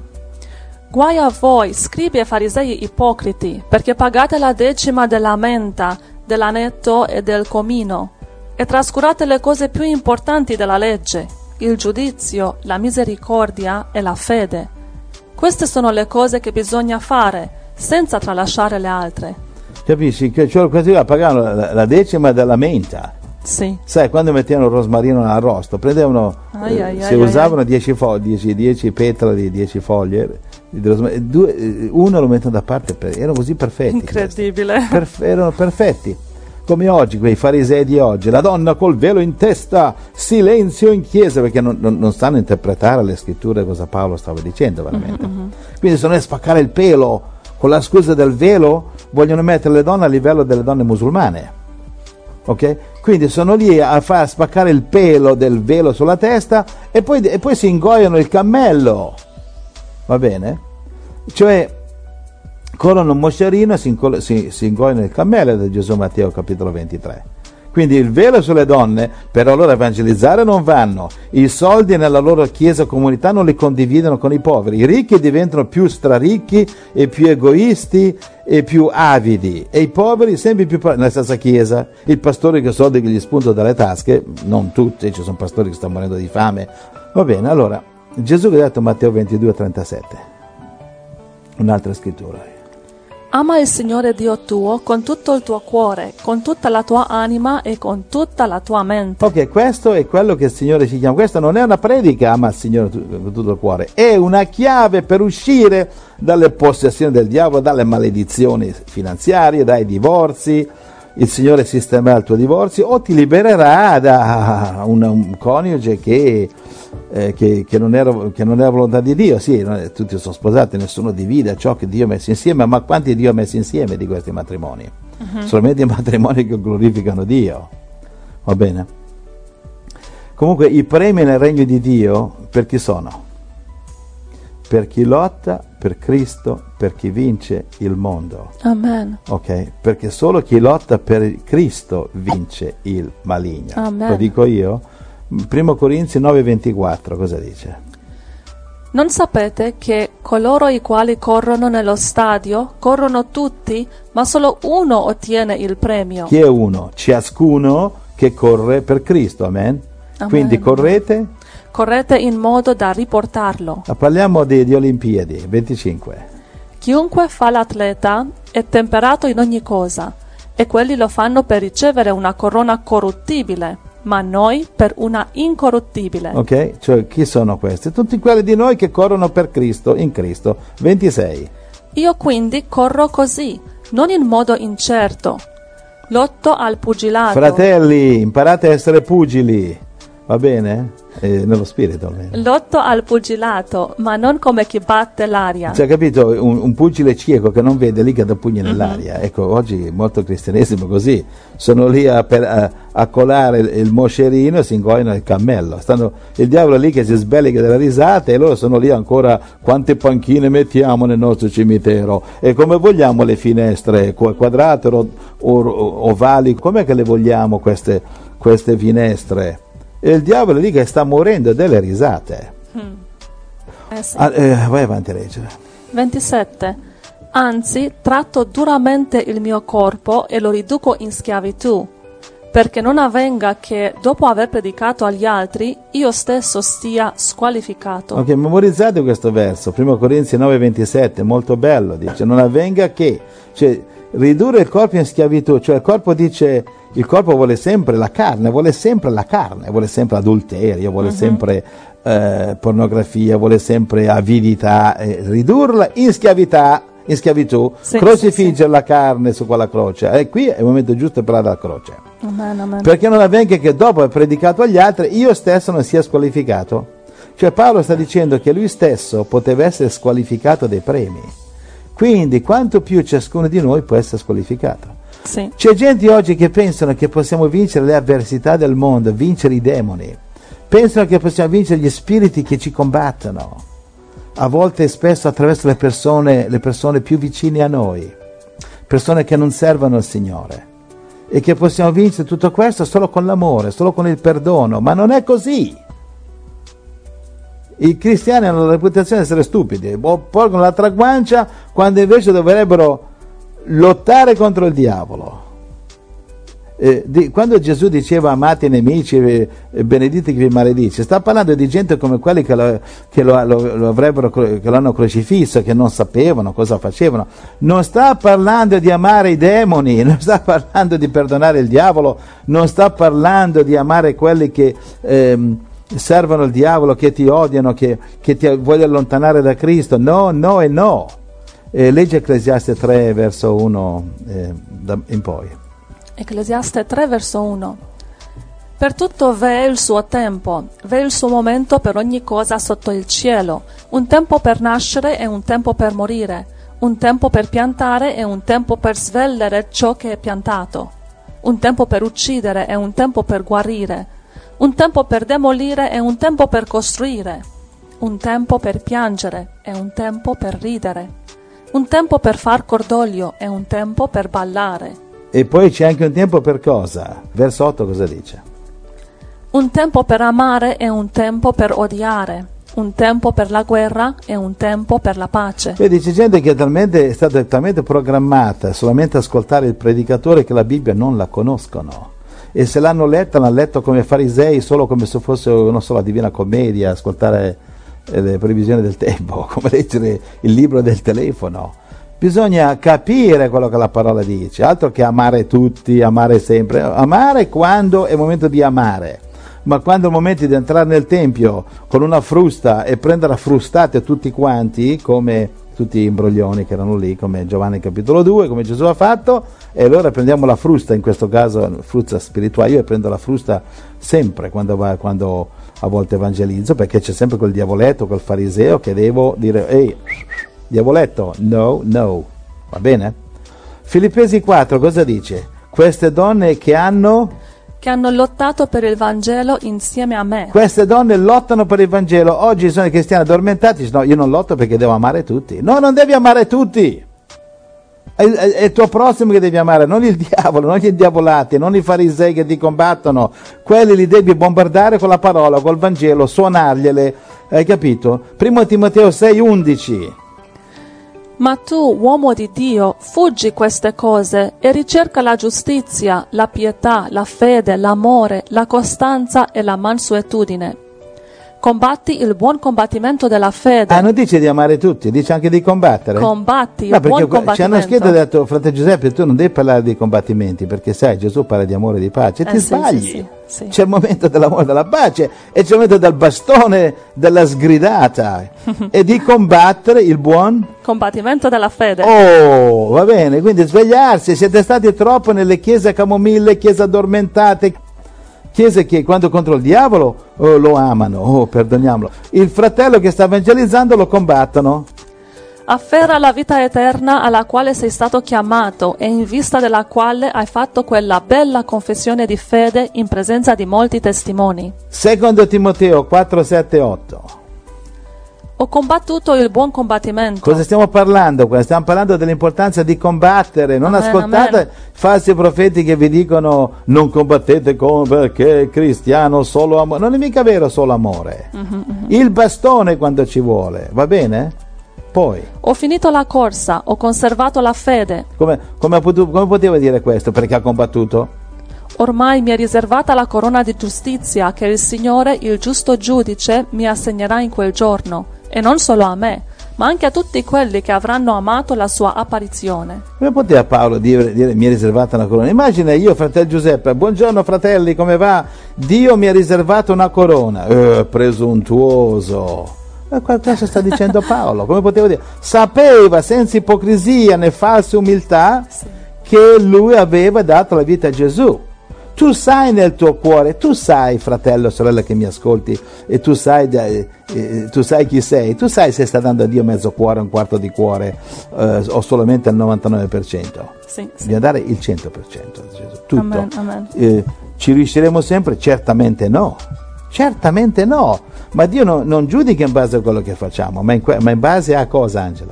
A: Guai a voi, scribi e farisei ipocriti, perché pagate la decima della menta, dell'anetto e del comino, e trascurate le cose più importanti della legge, il giudizio, la misericordia e la fede. Queste sono le cose che bisogna fare, senza tralasciare le altre.
B: Capisci? Che cioè, questi qua pagavano la, la decima della menta.
A: Sì.
B: Sai, quando mettevano il rosmarino nell'arrosto, prendevano,
A: ai, ai,
B: eh,
A: ai,
B: se
A: ai,
B: usavano dieci foglie, dieci petra di dieci foglie, di rosmarino, due, uno lo mettono da parte, per, erano così perfetti.
A: Incredibile.
B: Perf- erano perfetti. Come oggi, quei farisei di oggi, la donna col velo in testa, silenzio in chiesa, perché non, non, non stanno a interpretare le scritture cosa Paolo stava dicendo veramente. Mm-hmm. Quindi se non è spaccare il pelo con la scusa del velo, vogliono mettere le donne a livello delle donne musulmane. Ok? Quindi sono lì a far spaccare il pelo del velo sulla testa e poi, e poi si ingoiano il cammello. Va bene? Cioè, corrono un moscerino e si, inco- si, si ingoiano il cammello da Gesù Matteo capitolo ventitré. Quindi il velo sulle donne, per loro evangelizzare non vanno, i soldi nella loro chiesa comunità non li condividono con i poveri, i ricchi diventano più straricchi e più egoisti e più avidi, e i poveri sempre più poveri. Nella stessa chiesa, il pastore che soldi che gli spunta dalle tasche, non tutti, ci sono pastori che stanno morendo di fame. Va bene, allora, Gesù che ha detto Matteo ventidue trentasette, un'altra scrittura.
A: Ama il Signore Dio tuo con tutto il tuo cuore, con tutta la tua anima e con tutta la tua mente.
B: Ok, questo è quello che il Signore ci chiama. Questa non è una predica, ama il Signore con tutto il cuore. È una chiave per uscire dalle possessioni del diavolo, dalle maledizioni finanziarie, dai divorzi. Il Signore sistemerà il tuo divorzio o ti libererà da un, un coniuge che, eh, che, che, non era, che non era volontà di Dio. Sì, non, tutti sono sposati, nessuno divide ciò che Dio ha messo insieme, ma quanti Dio ha messo insieme di questi matrimoni? Uh-huh. Solamente i matrimoni che glorificano Dio. Va bene? Comunque i premi nel regno di Dio per chi sono? Per chi lotta per Cristo, per chi vince il mondo.
A: Amen.
B: Ok? Perché solo chi lotta per Cristo vince il maligno.
A: Amen.
B: Lo dico io? Primo Corinzi nove ventiquattro cosa dice?
A: Non sapete che coloro i quali corrono nello stadio corrono tutti, ma solo uno ottiene il premio?
B: Chi è uno? Ciascuno che corre per Cristo, amen?
A: Amen.
B: Quindi correte?
A: Correte in modo da riportarlo.
B: Ma parliamo di, di Olimpiadi, venticinque.
A: Chiunque fa l'atleta è temperato in ogni cosa, e quelli lo fanno per ricevere una corona corruttibile, ma noi per una incorruttibile.
B: Ok? Cioè, chi sono questi? Tutti quelli di noi che corrono per Cristo, in Cristo. ventisei.
A: Io quindi corro così, non in modo incerto. Lotto al pugilato.
B: Fratelli, imparate a essere pugili, va bene? Eh, nello spirito almeno.
A: Lotto al pugilato, ma non come chi batte l'aria.
B: Cioè, capito? Un, un pugile cieco che non vede lì che dà pugni nell'aria. Mm-hmm. Ecco, oggi molto cristianesimo così. Sono lì a, per, a, a colare il, il moscerino e si ingoiano il cammello. Stanno, il diavolo è lì che si sbellica delle risate e loro sono lì ancora. Quante panchine mettiamo nel nostro cimitero? E come vogliamo le finestre? Quadrate o, o ovali? Com'è che le vogliamo queste, queste finestre? E il diavolo è lì che sta morendo delle risate.
A: Hmm. Eh sì.
B: ah, eh, vai avanti a leggere.
A: ventisette. Anzi, tratto duramente il mio corpo e lo riduco in schiavitù, perché non avvenga che, dopo aver predicato agli altri, io stesso sia squalificato.
B: Ok, memorizzate questo verso, primo Corinzi nove ventisette, molto bello, dice, non avvenga che, cioè, ridurre il corpo in schiavitù, cioè il corpo dice... Il corpo vuole sempre la carne, vuole sempre la carne, vuole sempre adulterio, vuole uh-huh. sempre eh, pornografia, vuole sempre avidità, eh, ridurla in schiavità, in schiavitù, sì, crocifiggere sì, sì. la carne su quella croce. E qui è il momento giusto per parlare della croce.
A: Amen, amen.
B: Perché non avvenga che dopo aver predicato agli altri, io stesso non sia squalificato. Cioè Paolo sta dicendo che lui stesso poteva essere squalificato dai premi. Quindi quanto più ciascuno di noi può essere squalificato.
A: Sì.
B: C'è gente oggi che pensano che possiamo vincere le avversità del mondo, vincere i demoni, pensano che possiamo vincere gli spiriti che ci combattono, a volte e spesso attraverso le persone, le persone più vicine a noi, persone che non servono il Signore, e che possiamo vincere tutto questo solo con l'amore, solo con il perdono, ma non è così. I cristiani hanno la reputazione di essere stupidi, porgono la traguancia quando invece dovrebbero lottare contro il diavolo. Eh, di, quando Gesù diceva amate i nemici e eh, benedite chi vi maledice, sta parlando di gente come quelli che lo, che lo, lo, lo avrebbero, che lo hanno crocifisso, che non sapevano cosa facevano. Non sta parlando di amare i demoni, non sta parlando di perdonare il diavolo, non sta parlando di amare quelli che ehm, servono il diavolo, che ti odiano, che, che ti vogliono allontanare da Cristo. No, no e no. Eh, legge Ecclesiaste tre verso uno eh, da, in poi.
A: Ecclesiaste tre verso uno. Per tutto v'è il suo tempo, v'è il suo momento per ogni cosa sotto il cielo, un tempo per nascere e un tempo per morire, un tempo per piantare e un tempo per svellere ciò che è piantato, un tempo per uccidere e un tempo per guarire, un tempo per demolire e un tempo per costruire, un tempo per piangere e un tempo per ridere, un tempo per far cordoglio e un tempo per ballare.
B: E poi c'è anche un tempo per cosa? Verso otto cosa dice?
A: Un tempo per amare e un tempo per odiare, un tempo per la guerra e un tempo per la pace.
B: Vedi, c'è gente che è, talmente, è stata talmente programmata solamente ascoltare il predicatore che la Bibbia non la conoscono. E se l'hanno letta, l'hanno letto come farisei, solo come se fosse, non so, la Divina Commedia, ascoltare le previsioni del tempo, come leggere il libro del telefono. Bisogna capire quello che la parola dice, altro che amare tutti, amare sempre. Amare quando è il momento di amare, ma quando è il momento di entrare nel tempio con una frusta e prendere a frustate tutti quanti, come tutti gli imbroglioni che erano lì, come Giovanni capitolo due, come Gesù ha fatto, e allora prendiamo la frusta, in questo caso frusta spirituale. Io prendo la frusta sempre quando, va, quando a volte evangelizzo, perché c'è sempre quel diavoletto, quel fariseo che devo dire, ehi, diavoletto, no, no, va bene? Filippesi quattro cosa dice? Queste donne che hanno...
A: che hanno lottato per il Vangelo insieme a me.
B: Queste donne lottano per il Vangelo. Oggi sono i cristiani addormentati, no, io non lotto perché devo amare tutti. No, non devi amare tutti. È, è, è il tuo prossimo che devi amare, non il diavolo, non gli indiavolati, non i farisei che ti combattono. Quelli li devi bombardare con la parola, col Vangelo, suonargliele, Hai capito? Primo Timoteo sei undici.
A: Ma tu, uomo di Dio, fuggi queste cose e ricerca la giustizia, la pietà, la fede, l'amore, la costanza e la mansuetudine. Combatti il buon combattimento della fede.
B: Ah, non dice di amare tutti, dice anche di combattere.
A: Combatti il
B: no,
A: buon
B: perché ci hanno
A: combattimento.
B: scritto e detto, fratello Giuseppe, tu non devi parlare di combattimenti, perché sai, Gesù parla di amore e di pace, e
A: Eh,
B: ti
A: sì,
B: sbagli.
A: sì, sì, sì.
B: C'è il momento dell'amore e della pace, e c'è il momento del bastone, della sgridata, e di combattere il buon
A: Combattimento della fede.
B: Oh, va bene, quindi svegliarsi. Siete stati troppo nelle chiese a camomille, chiese addormentate, chiese che quando contro il diavolo oh, lo amano, oh, perdoniamolo. Il fratello che sta evangelizzando lo combattono.
A: Afferra la vita eterna alla quale sei stato chiamato e in vista della quale hai fatto quella bella confessione di fede in presenza di molti testimoni.
B: Secondo Timoteo quattro, sette, otto.
A: Ho combattuto il buon combattimento.
B: Cosa stiamo parlando qua? Stiamo parlando dell'importanza di combattere. Non
A: Amen,
B: ascoltate
A: amen.
B: falsi profeti che vi dicono non combattete come perché è cristiano solo amore. Non è mica vero solo amore.
A: Mm-hmm, mm-hmm.
B: Il bastone quando ci vuole, va bene? Poi,
A: Ho finito la corsa, ho conservato la fede.
B: come, come, ha potuto- come poteva dire questo? Perché ha combattuto?
A: Ormai mi è riservata la corona di giustizia che il Signore, il giusto giudice, mi assegnerà in quel giorno. E non solo a me, ma anche a tutti quelli che avranno amato la sua apparizione.
B: Come poteva Paolo dire, dire mi è riservata una corona? Immagina io, fratello Giuseppe, buongiorno fratelli, come va? Dio mi ha riservato una corona. Eh, presuntuoso. E cosa sta dicendo Paolo? Come poteva dire? Sapeva senza ipocrisia né falsa umiltà
A: Sì.
B: che lui aveva dato la vita a Gesù. Tu sai nel tuo cuore, tu sai, fratello, sorella che mi ascolti, e tu sai, eh, eh, tu sai chi sei, tu sai se sta dando a Dio mezzo cuore, un quarto di cuore, eh, o solamente il novantanove per cento.
A: Sì, sì.
B: Bisogna dare il cento per cento a Gesù, tutto.
A: Amen, amen.
B: Eh, ci riusciremo sempre? Certamente no. Certamente no. Ma Dio no, non giudica in base a quello che facciamo, ma in, que- ma in base a cosa, Angela?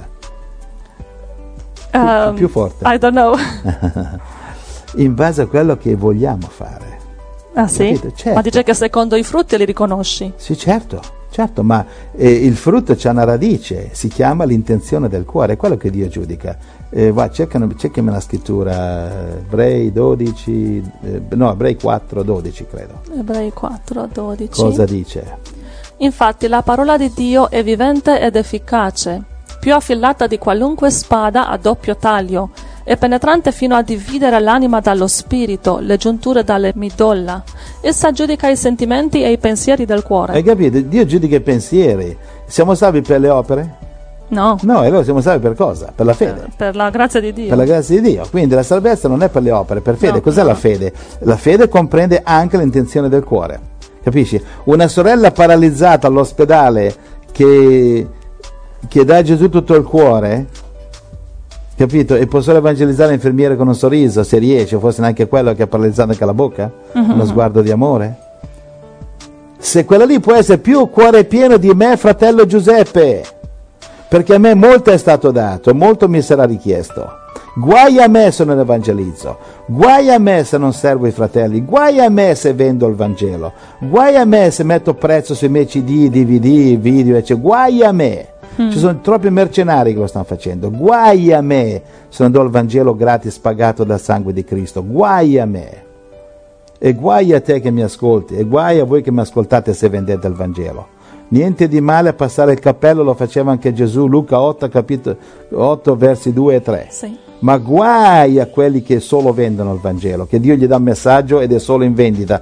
A: Um,
B: più forte.
A: I don't know.
B: In base a quello che vogliamo fare.
A: Ah sì?
B: Capito? Certo.
A: Ma dice che secondo i frutti li riconosci.
B: Sì, certo, certo, ma eh, il frutto c'ha una radice, si chiama l'intenzione del cuore, è quello che Dio giudica. Eh, va, cercami, cercami la scrittura, eh, Ebrei dodici, eh, no, Ebrei quattro, dodici credo.
A: Ebrei quattro, dodici.
B: Cosa dice?
A: Infatti la parola di Dio è vivente ed efficace, più affilata di qualunque spada a doppio taglio, è penetrante fino a dividere l'anima dallo spirito, le giunture dalle midolla. Essa giudica i sentimenti e i pensieri del cuore.
B: Hai capito? Dio giudica i pensieri. Siamo salvi per le opere?
A: No,
B: No, e allora siamo salvi per cosa? Per la fede.
A: per la grazia di Dio.
B: Per la grazia di Dio. Quindi la salvezza non è per le opere, per fede.
A: No,
B: Cos'è
A: no.
B: la fede? La fede comprende anche l'intenzione del cuore. Capisci? Una sorella paralizzata all'ospedale che, che dà a Gesù tutto il cuore, capito? E può solo evangelizzare l'infermiere con un sorriso, se riesce, o forse neanche quello che ha paralizzato anche la bocca,
A: Mm-hmm.
B: uno sguardo di amore. Se quella lì può essere più cuore pieno di me, fratello Giuseppe, perché a me molto è stato dato, molto mi sarà richiesto. Guai a me se non evangelizzo, guai a me se non servo i fratelli, guai a me se vendo il Vangelo, guai a me se metto prezzo sui miei C D, D V D, video, eccetera, guai a me. Mm. Ci sono troppi mercenari che lo stanno facendo, guai a me se non do il Vangelo gratis pagato dal sangue di Cristo, guai a me. E guai a te che mi ascolti, e guai a voi che mi ascoltate se vendete il Vangelo. Niente di male a passare il cappello, lo faceva anche Gesù, Luca otto, capitolo otto, versi due e tre.
A: Sì.
B: Ma guai a quelli che solo vendono il Vangelo, che Dio gli dà un messaggio ed è solo in vendita.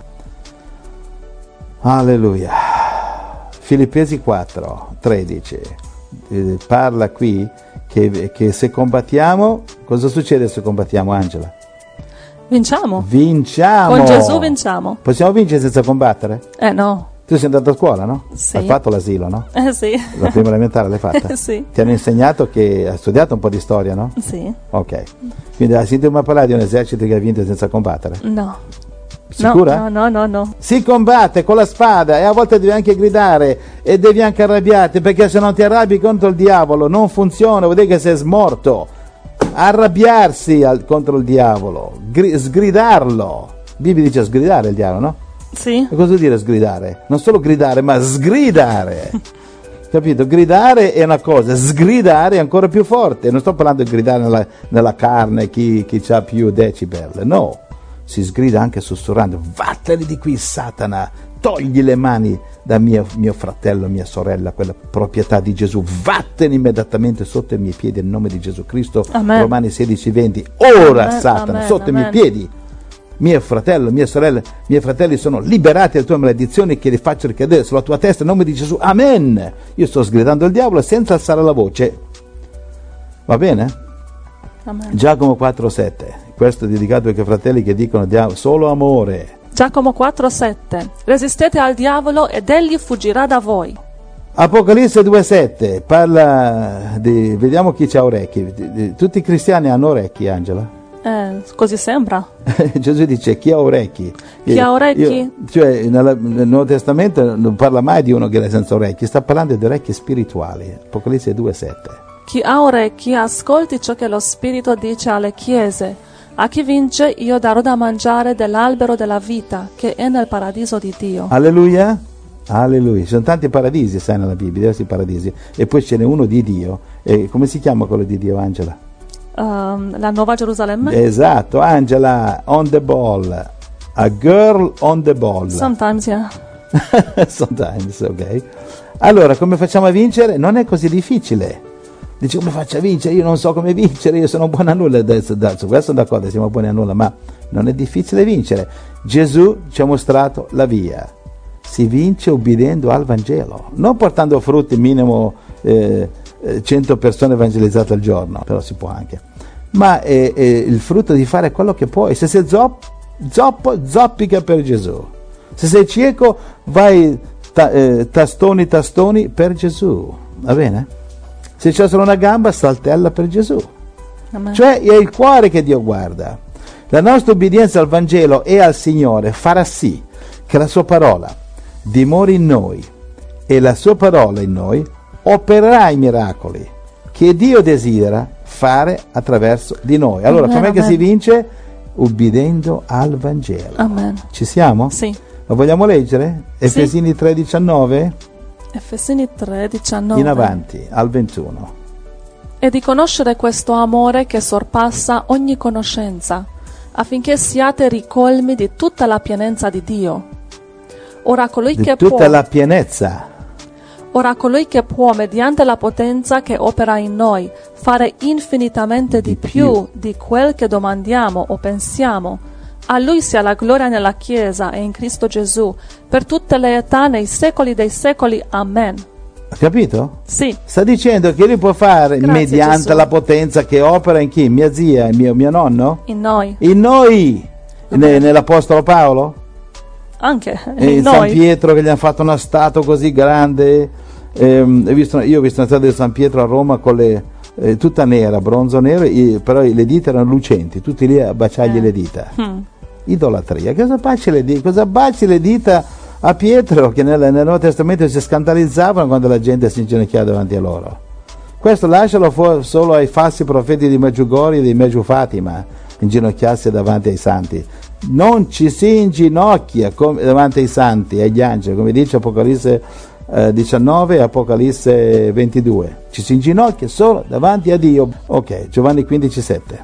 B: Alleluia. Filippesi quattro, tredici. Eh, parla qui che, che se combattiamo, cosa succede se combattiamo, Angela?
A: Vinciamo.
B: Vinciamo.
A: Con Gesù vinciamo.
B: Possiamo vincere senza combattere?
A: Eh no.
B: Tu sei andato a scuola, no?
A: Sì.
B: Hai fatto l'asilo, no?
A: Eh sì.
B: La prima elementare l'hai fatta?
A: Sì.
B: Ti hanno insegnato che hai studiato un po' di storia, no?
A: Sì.
B: Ok. Quindi hai sentito mai parlare di un esercito che ha vinto senza combattere?
A: No.
B: Sicura?
A: No, no, no, no.
B: Si combatte con la spada e a volte devi anche gridare e devi anche arrabbiarti, perché se non ti arrabbi contro il diavolo non funziona, vuol dire che sei smorto. Arrabbiarsi al, contro il diavolo, gri- sgridarlo. Bibbia dice sgridare il diavolo, no?
A: Sì.
B: E cosa vuol dire sgridare? Non solo gridare, ma sgridare. Capito? Gridare è una cosa, sgridare è ancora più forte. Non sto parlando di gridare nella, nella carne, chi, chi ha più decibel, no. Si sgrida anche sussurrando: vattene di qui, Satana, togli le mani da mio, mio fratello, mia sorella, quella proprietà di Gesù, vattene immediatamente sotto i miei piedi nel nome di Gesù Cristo.
A: Amen.
B: Romani sedici venti. Ora,
A: Amen,
B: Satana,
A: amen,
B: sotto
A: amen.
B: i miei piedi. Mio fratello, mia sorella, miei fratelli sono liberati dalle tue maledizioni che li faccio ricadere sulla tua testa nel nome di Gesù. Amen. Io sto sgridando il diavolo senza alzare la voce. Va bene?
A: Amen.
B: Giacomo quattro sette. Questo è dedicato ai fratelli che dicono solo amore.
A: Giacomo quattro sette. Resistete al diavolo ed egli fuggirà da voi.
B: Apocalisse due sette parla di, vediamo chi ha orecchi. Tutti i cristiani hanno orecchi, Angela?
A: Eh, così sembra.
B: Gesù dice chi ha orecchi.
A: Chi ha orecchi?
B: Io, cioè nella, nel Nuovo Testamento non parla mai di uno che è senza orecchi, sta parlando di orecchi spirituali. Apocalisse due sette.
A: Chi ha orecchi ascolti ciò che lo Spirito dice alle chiese. A chi vince io darò da mangiare dell'albero della vita che è nel paradiso di Dio.
B: Alleluia. Alleluia. Ci sono tanti paradisi, sai, nella Bibbia, diversi paradisi. E poi ce n'è uno di Dio. E come si chiama quello di Dio, Angela?
A: Um, la Nuova Gerusalemme?
B: Esatto, Angela, on the ball. A girl on the ball.
A: Sometimes, yeah.
B: Sometimes, ok. Allora, come facciamo a vincere? Non è così difficile. Dice, come faccio a vincere? Io non so come vincere, io sono buono a nulla. Adesso, adesso, questo sono d'accordo, siamo buoni a nulla, ma non è difficile vincere. Gesù ci ha mostrato la via. Si vince ubbidendo al Vangelo, non portando frutti, minimo eh, cento persone evangelizzate al giorno, però si può anche, ma è, è il frutto di fare quello che puoi. Se sei zoppo, zoppo zoppica per Gesù. Se sei cieco, vai ta, eh, tastoni tastoni per Gesù, va bene? Se c'è solo una gamba, saltella per Gesù. Amen. Cioè è il cuore che Dio guarda. La nostra obbedienza al Vangelo e al Signore farà sì che la sua parola dimori in noi e la sua parola in noi opererà i miracoli che Dio desidera fare attraverso di noi. Allora,
A: amen,
B: com'è
A: amen.
B: che si vince? Ubbidendo al Vangelo.
A: Amen.
B: Ci siamo?
A: Sì.
B: Lo vogliamo leggere? Efesini sì. tre diciannove?
A: Efesini tre diciannove.
B: In avanti, al ventuno.
A: E di conoscere questo amore che sorpassa ogni conoscenza, affinché siate ricolmi di tutta la pienezza di Dio. Ora colui
B: di
A: che
B: tutta
A: può,
B: la pienezza.
A: Ora colui che può, mediante la potenza che opera in noi, fare infinitamente di, di più, più di quel che domandiamo o pensiamo. A lui sia la gloria nella Chiesa e in Cristo Gesù, per tutte le età, nei secoli dei secoli. Amen.
B: Ha capito?
A: Sì.
B: Sta dicendo che lui può fare
A: Grazie,
B: mediante
A: Gesù.
B: La potenza che opera in chi? Mia zia e mio, mio nonno?
A: In noi.
B: In noi. Ne, nell'Apostolo Paolo?
A: Anche
B: e
A: in
B: San
A: noi.
B: Pietro che gli hanno fatto una statua così grande. Ehm, ho visto, io ho visto una statua di San Pietro a Roma con le, eh, tutta nera, bronzo nero, e, però le dita erano lucenti, tutti lì a baciargli
A: eh.
B: le dita.
A: Hmm.
B: Idolatria. Cosa baci le dita? Cosa baci le dita a Pietro, che nel, nel Nuovo Testamento si scandalizzavano quando la gente si inginocchiava davanti a loro? Questo lascialo fu- solo ai falsi profeti di Meggiugorje e di Meggiu Fatima, inginocchiarsi davanti ai santi. Non ci si inginocchia come, davanti ai santi, agli angeli, come dice Apocalisse eh, diciannove e Apocalisse ventidue. Ci si inginocchia solo davanti a Dio. Ok, Giovanni quindici sette.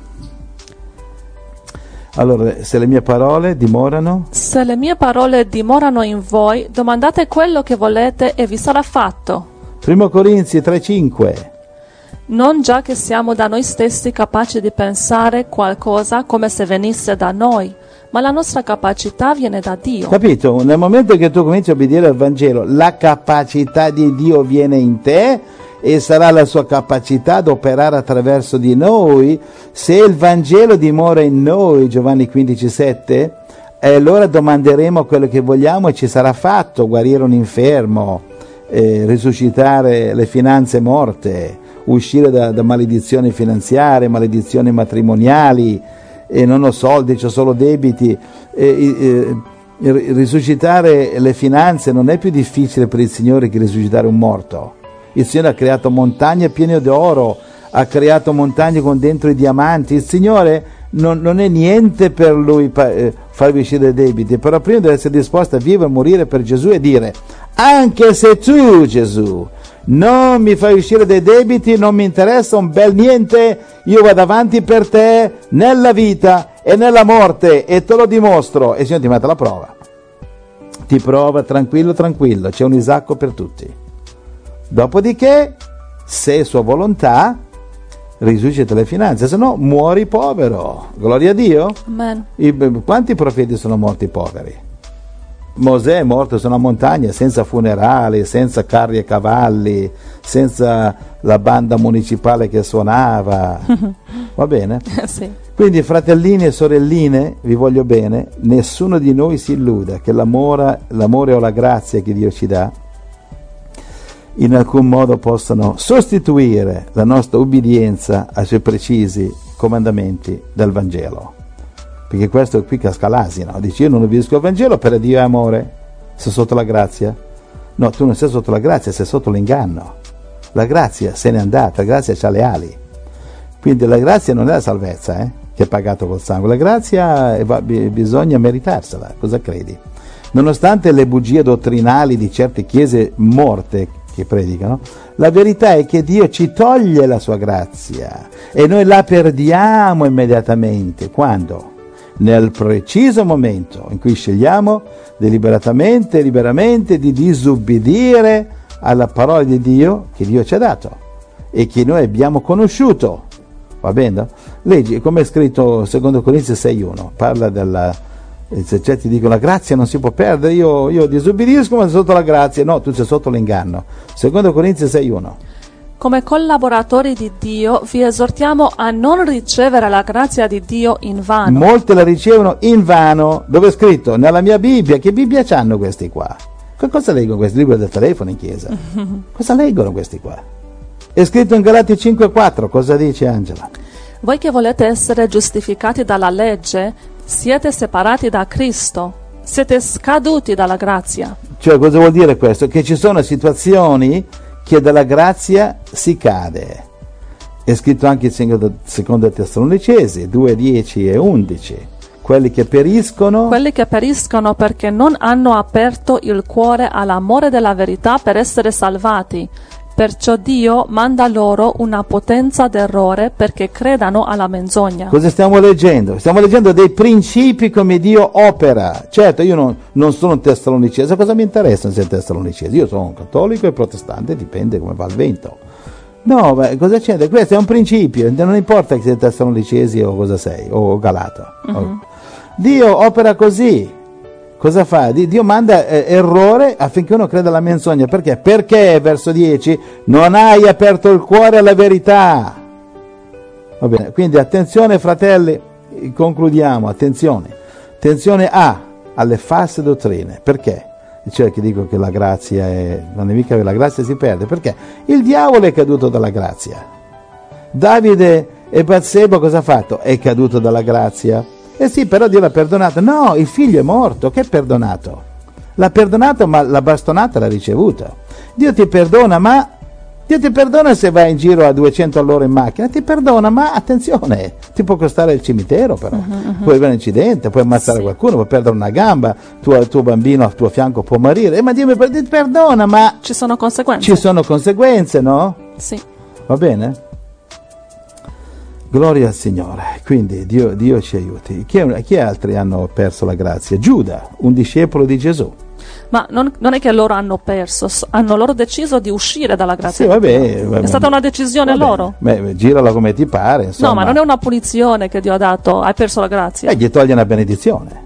B: Allora, se le mie parole dimorano...
A: Se le mie parole dimorano in voi, domandate quello che volete e vi sarà fatto.
B: Primo Corinzi tre cinque.
A: Non già che siamo da noi stessi capaci di pensare qualcosa come se venisse da noi, ma la nostra capacità viene da Dio.
B: Capito? Nel momento che tu cominci a obbedire al Vangelo, la capacità di Dio viene in te e sarà la sua capacità ad operare attraverso di noi. Se il Vangelo dimora in noi, Giovanni quindici sette, e allora domanderemo quello che vogliamo e ci sarà fatto: guarire un infermo, eh, risuscitare le finanze morte, uscire da, da maledizioni finanziarie, maledizioni matrimoniali, e non ho soldi, ho solo debiti. E, e, risuscitare le finanze non è più difficile per il Signore che risuscitare un morto. Il Signore ha creato montagne piene d'oro, ha creato montagne con dentro i diamanti. Il Signore non, non è niente per Lui pa, eh, farvi uscire dai debiti, però prima deve essere disposto a vivere e morire per Gesù e dire: anche se tu, Gesù, non mi fai uscire dai debiti, non mi interessa un bel niente, io vado avanti per te nella vita e nella morte e te lo dimostro. E il Signore ti mette alla prova, ti prova tranquillo tranquillo, c'è un Isacco per tutti. Dopodiché, se è sua volontà, risuscita le finanze, se no muori povero. Gloria a Dio.
A: Amen.
B: I, quanti profeti sono morti poveri? Mosè è morto su una montagna senza funerali, senza carri e cavalli, senza la banda municipale che suonava. Va bene?
A: Sì.
B: Quindi, fratellini e sorelline, vi voglio bene, nessuno di noi si illuda che l'amore, l'amore o la grazia che Dio ci dà in alcun modo possano sostituire la nostra ubbidienza ai suoi precisi comandamenti del Vangelo. Perché questo qui casca l'asino, dici io non obbedisco al Vangelo, per Dio è amore, sei sotto la grazia. No, tu non sei sotto la grazia, sei sotto l'inganno. La grazia se n'è andata, la grazia c'ha le ali. Quindi la grazia non è la salvezza, eh, che è pagato col sangue, la grazia è, va, bisogna meritarsela, cosa credi? Nonostante le bugie dottrinali di certe chiese morte che predicano, la verità è che Dio ci toglie la sua grazia e noi la perdiamo immediatamente. Quando? Nel preciso momento in cui scegliamo deliberatamente e liberamente di disubbidire alla parola di Dio che Dio ci ha dato e che noi abbiamo conosciuto. Va bene? Leggi, come è scritto secondo Corinzi sei uno, parla della, se certi dicono la grazia non si può perdere, io, io disubbidisco ma sono sotto la grazia. No, tu sei sotto l'inganno. Secondo Corinzi sei uno.
A: Come collaboratori di Dio vi esortiamo a non ricevere la grazia di Dio in vano.
B: Molti la ricevono in vano. Dove è scritto? Nella mia Bibbia. Che Bibbia c'hanno questi qua? Che cosa leggono questi libri del telefono in chiesa? Cosa leggono questi qua? È scritto in Galati cinque quattro. Cosa dice Angela?
A: Voi che volete essere giustificati dalla legge, siete separati da Cristo. Siete scaduti dalla grazia.
B: Cioè, cosa vuol dire questo? Che ci sono situazioni che dalla grazia si cade. È scritto anche in seconda Tessalonicesi due, dieci e undici. Quelli che periscono
A: quelli che periscono perché non hanno aperto il cuore all'amore della verità per essere salvati. Perciò Dio manda loro una potenza d'errore perché credano alla menzogna.
B: Cosa stiamo leggendo? Stiamo leggendo dei principi come Dio opera. Certo, io non, non sono tessalonicese, cosa mi interessa se è tessalonicese? Io sono un cattolico e protestante, dipende come va il vento. No, beh, cosa c'è? Questo è un principio, non importa che sei tessalonicesi o cosa sei, o galato. Uh-huh. Dio opera così. Cosa fa? Dio manda eh, errore affinché uno creda alla menzogna. Perché? Perché, verso dieci, non hai aperto il cuore alla verità. Va bene, quindi attenzione fratelli, concludiamo, attenzione. Attenzione A, alle false dottrine. Perché? Cioè che dico che la grazia è... non è mica che la grazia si perde. Perché? Il diavolo è caduto dalla grazia. Davide e Batseba cosa ha fatto? È caduto dalla grazia. Eh sì, però Dio l'ha perdonato. No, il figlio è morto, che è perdonato? L'ha perdonato, ma la bastonata l'ha ricevuta. Dio ti perdona, ma Dio ti perdona se vai in giro a duecento all'ora in macchina, ti perdona, ma attenzione, ti può costare il cimitero però. Uh-huh, uh-huh. Puoi avere un incidente, puoi ammazzare sì. qualcuno, puoi perdere una gamba, tuo, il tuo bambino al tuo fianco può morire. Eh, ma Dio mi perdona, ma
A: ci sono conseguenze.
B: Ci sono conseguenze, no?
A: Sì.
B: Va bene? Gloria al Signore, quindi Dio, Dio ci aiuti. Chi, chi altri hanno perso la grazia? Giuda, un discepolo di Gesù.
A: Ma non, non è che loro hanno perso, hanno loro deciso di uscire dalla grazia.
B: Sì, vabbè, vabbè,
A: è stata una decisione
B: vabbè,
A: loro.
B: Beh, girala come ti pare, insomma.
A: No, ma non è una punizione che Dio ha dato, hai perso la grazia.
B: E gli toglie una benedizione.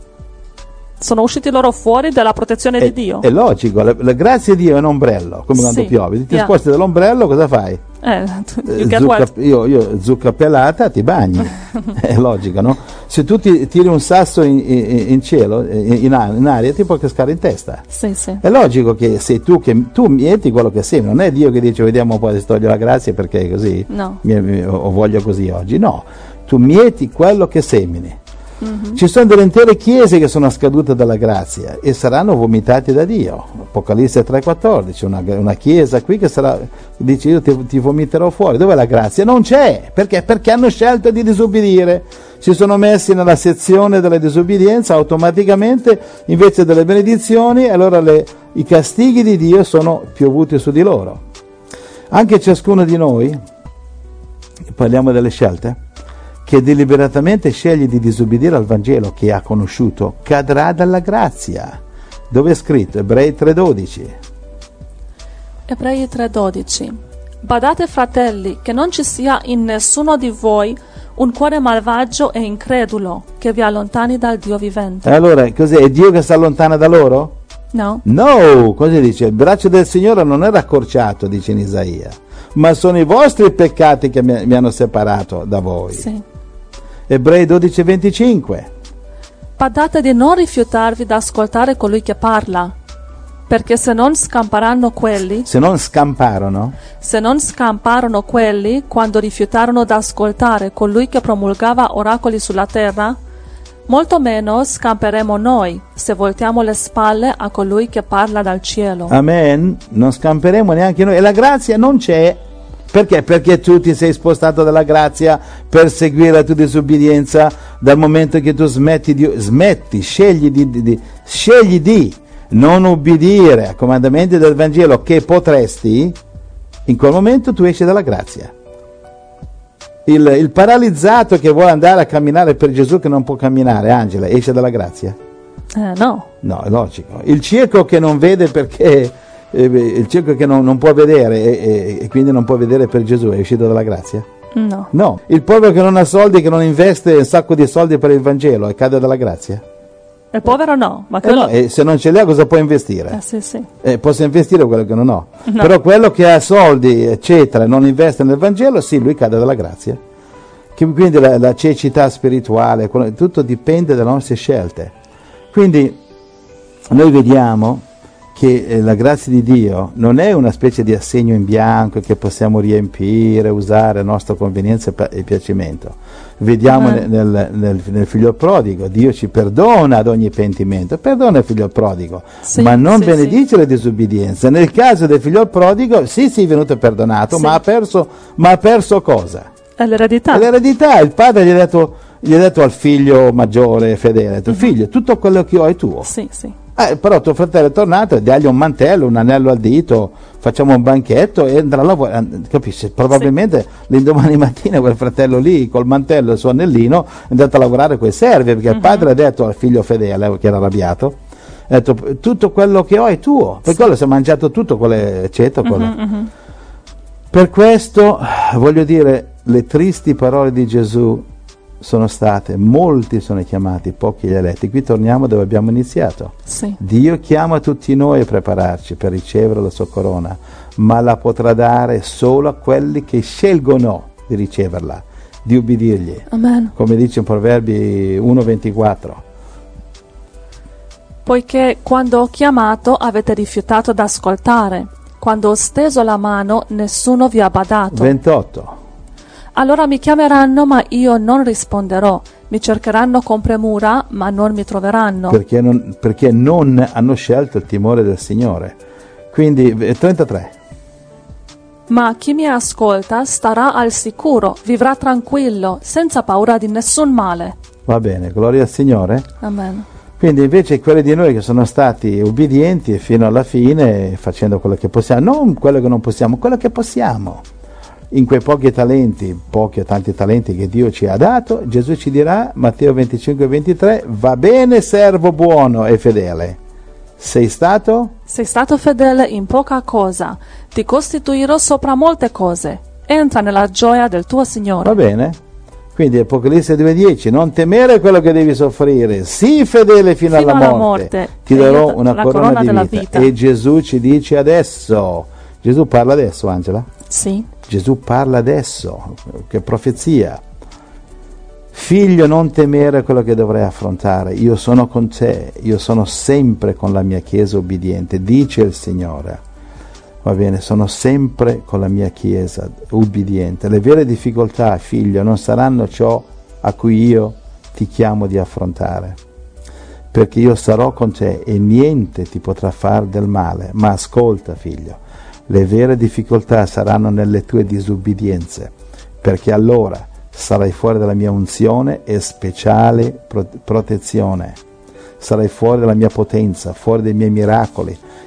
A: Sono usciti loro fuori dalla protezione
B: è,
A: di Dio.
B: È logico, la, la grazia di Dio è un ombrello, come quando
A: sì,
B: piove. Ti
A: yeah.
B: sposti dall'ombrello, cosa fai?
A: Eh,
B: zucca, io, io zucca pelata, ti bagni. È logico, no? Se tu ti tiri un sasso in, in, in cielo, in, in aria, ti può cascare in testa.
A: Sì, sì.
B: È logico che sei tu che tu mieti quello che sei, non è Dio che dice vediamo un po' se toglie la grazia perché è così,
A: no.
B: mi, mi, o voglio così oggi. No, tu mieti quello che semini.
A: Mm-hmm.
B: Ci sono delle intere chiese che sono scadute dalla grazia e saranno vomitati da Dio. Apocalisse tre quattordici, una, una chiesa qui che sarà, dice io ti, ti vomiterò fuori. Dov'è la grazia? Non c'è. Perché? Perché hanno scelto di disobbedire. Si sono messi nella sezione della disobbedienza automaticamente invece delle benedizioni, e allora le, i castighi di Dio sono piovuti su di loro. Anche ciascuno di noi, parliamo delle scelte, che deliberatamente sceglie di disobbedire al Vangelo che ha conosciuto, cadrà dalla grazia. Dove è scritto? Ebrei tre dodici.
A: Ebrei tre dodici. Badate, fratelli, che non ci sia in nessuno di voi un cuore malvagio e incredulo che vi allontani dal Dio vivente.
B: E allora, cos'è? È Dio che si allontana da loro?
A: No.
B: No, cosa dice? Il braccio del Signore non è raccorciato, dice in Isaia, ma sono i vostri peccati che mi, mi hanno separato da voi.
A: Sì.
B: Ebrei dodici venticinque.
A: Badate di non rifiutarvi da ascoltare colui che parla, perché se non scamparono quelli,
B: Se non scamparono,
A: se non scamparono quelli quando rifiutarono d'ascoltare colui che promulgava oracoli sulla terra, molto meno scamperemo noi se voltiamo le spalle a colui che parla dal cielo.
B: amen, non scamperemo neanche noi. E la grazia non c'è. Perché? Perché tu ti sei spostato dalla grazia per seguire la tua disobbedienza. Dal momento che tu smetti di, smetti, scegli di, di, di, scegli di non ubbidire ai comandamenti del Vangelo che potresti, in quel momento tu esci dalla grazia. Il, il paralizzato che vuole andare a camminare per Gesù che non può camminare, Angela, esce dalla grazia?
A: Eh, no.
B: No, è logico. Il cieco che non vede perché eh, il cieco che non, non può vedere e, e, e quindi non può vedere per Gesù è uscito dalla grazia?
A: No.
B: No. Il povero che non ha soldi, che non investe un sacco di soldi per il Vangelo e cade dalla grazia?
A: Il povero no, ma
B: Eh
A: quello...
B: no, e se non ce li ha cosa può investire?
A: Eh, sì, sì.
B: Eh, posso investire quello che non ho.
A: No.
B: Però quello che ha soldi, eccetera, e non investe nel Vangelo, sì, lui cade dalla grazia. Che quindi la, la cecità spirituale, tutto dipende dalle nostre scelte. Quindi noi vediamo che eh, la grazia di Dio non è una specie di assegno in bianco che possiamo riempire, usare a nostra convenienza e piacimento. Vediamo
A: Ah.
B: nel, nel, nel, nel figlio prodigo, Dio ci perdona ad ogni pentimento, perdona il figlio prodigo,
A: Sì,
B: ma non
A: sì,
B: benedice
A: sì.
B: le disobbedienze. Nel caso del figlio prodigo, sì, sì, è venuto perdonato,
A: Sì.
B: ma ha perso, ma ha perso cosa?
A: È l'eredità.
B: È l'eredità. Il padre gli ha detto, gli ha detto al figlio maggiore fedele, ha detto, figlio, tutto quello che ho è tuo.
A: Sì, sì.
B: Eh, però tuo fratello è tornato e dagli un mantello, un anello al dito, facciamo un banchetto e andrà a lavorare, capisci? Probabilmente l'indomani mattina quel fratello lì col mantello e il suo anellino è andato a lavorare coi servi, perché il padre ha detto al figlio fedele, che era arrabbiato, ha detto tutto quello che ho è tuo, per quello si è mangiato tutto quell'eccetto. Quelle. Per questo voglio dire, le tristi parole di Gesù sono state, molti sono chiamati, pochi gli eletti. Qui torniamo dove abbiamo iniziato.
A: Sì.
B: Dio chiama tutti noi a prepararci per ricevere la sua corona, ma la potrà dare solo a quelli che scelgono di riceverla, di ubbidirgli.
A: Amen.
B: Come dice in Proverbi uno ventiquattro.
A: Poiché quando ho chiamato avete rifiutato d'ascoltare, quando ho steso la mano nessuno vi ha badato.
B: ventotto.
A: Allora mi chiameranno ma io non risponderò, mi cercheranno con premura ma non mi troveranno.
B: Perché non, perché non hanno scelto il timore del Signore. Quindi eh, trentatré.
A: Ma chi mi ascolta starà al sicuro, vivrà tranquillo, senza paura di nessun male.
B: Va bene, gloria al Signore.
A: Amen.
B: Quindi invece quelli di noi che sono stati ubbidienti fino alla fine, facendo quello che possiamo, non quello che non possiamo, quello che possiamo. In quei pochi talenti, pochi o tanti talenti che Dio ci ha dato, Gesù ci dirà, Matteo venticinque ventitré, va bene servo buono e fedele. Sei stato?
A: Sei stato fedele in poca cosa, ti costituirò sopra molte cose. Entra nella gioia del tuo Signore.
B: Va bene. Quindi Apocalisse due dieci, non temere quello che devi soffrire, sii fedele fino,
A: Fino
B: alla
A: alla
B: morte,
A: morte,
B: ti
A: e
B: darò
A: io
B: una
A: la
B: corona,
A: corona
B: di
A: della
B: vita.
A: vita.
B: E Gesù ci dice adesso, Gesù parla adesso, Angela?
A: Sì.
B: Gesù parla adesso, che profezia. Figlio, non temere quello che dovrai affrontare, io sono con te, io sono sempre con la mia Chiesa ubbidiente, dice il Signore. Va bene, sono sempre con la mia Chiesa ubbidiente. Le vere difficoltà, figlio, non saranno ciò a cui io ti chiamo di affrontare, perché io sarò con te e niente ti potrà fare del male. Ma ascolta, figlio, le vere difficoltà saranno nelle tue disubbidienze, perché allora sarai fuori dalla mia unzione e speciale pro- protezione. Sarai fuori dalla mia potenza, fuori dai miei miracoli,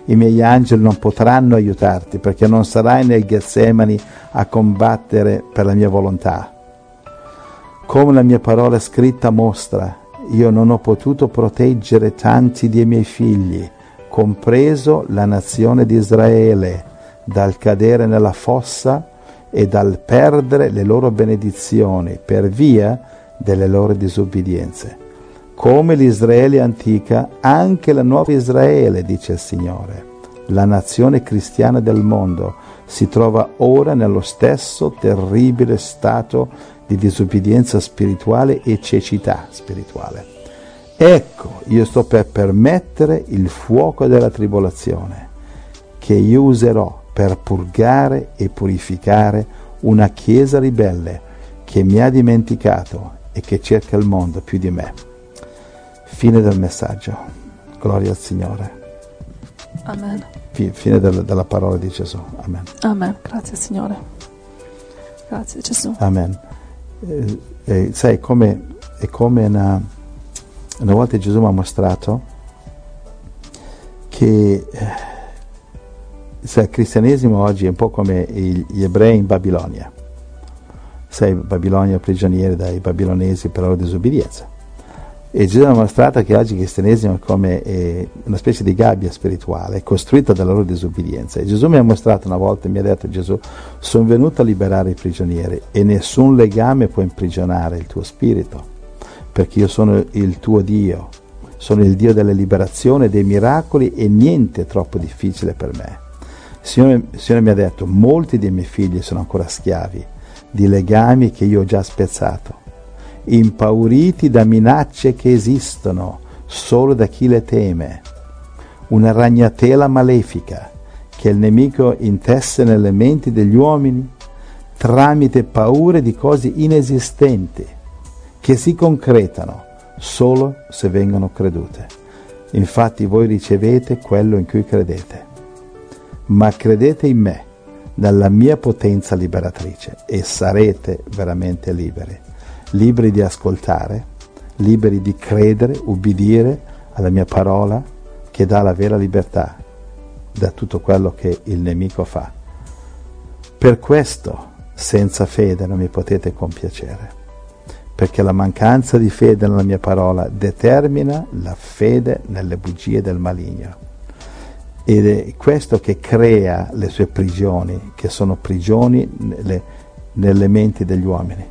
B: i miei angeli non potranno aiutarti, perché non sarai nel Getsemani a combattere per la mia volontà. Come la mia parola scritta mostra, io non ho potuto proteggere tanti dei miei figli, compreso la nazione di Israele, dal cadere nella fossa e dal perdere le loro benedizioni per via delle loro disubbidienze. Come l'Israele antica, anche la nuova Israele, dice il Signore, la nazione cristiana del mondo, si trova ora nello stesso terribile stato di disubbidienza spirituale e cecità spirituale. Ecco, io sto per permettere il fuoco della tribolazione, che io userò per purgare e purificare una chiesa ribelle che mi ha dimenticato e che cerca il mondo più di me. Fine del messaggio. Gloria al Signore.
A: Amen.
B: Fine del, della parola di Gesù. Amen.
A: Amen. Grazie Signore. Grazie Gesù.
B: Amen. Eh, eh, sai, come, è come una, una volta Gesù mi ha mostrato che eh, sai, il cristianesimo oggi è un po' come gli ebrei in Babilonia. Sai, Babilonia prigionieri dai babilonesi per la loro disubbidienza. E Gesù ha mostrato che oggi il cristianesimo è come eh, una specie di gabbia spirituale costruita dalla loro disubbidienza. E Gesù mi ha mostrato una volta, mi ha detto: Gesù, sono venuto a liberare i prigionieri e nessun legame può imprigionare il tuo spirito, perché io sono il tuo Dio, sono il Dio della liberazione, dei miracoli, e niente è troppo difficile per me. Il Signore, il Signore mi ha detto: molti dei miei figli sono ancora schiavi di legami che io ho già spezzato, impauriti da minacce che esistono solo da chi le teme, una ragnatela malefica che il nemico intesse nelle menti degli uomini tramite paure di cose inesistenti che si concretano solo se vengono credute. Infatti voi ricevete quello in cui credete, ma credete in me, nella mia potenza liberatrice, e sarete veramente liberi. Liberi di ascoltare, liberi di credere, ubbidire alla mia parola che dà la vera libertà da tutto quello che il nemico fa. Per questo, senza fede non mi potete compiacere, perché la mancanza di fede nella mia parola determina la fede nelle bugie del maligno. Ed è questo che crea le sue prigioni, che sono prigioni nelle, nelle menti degli uomini.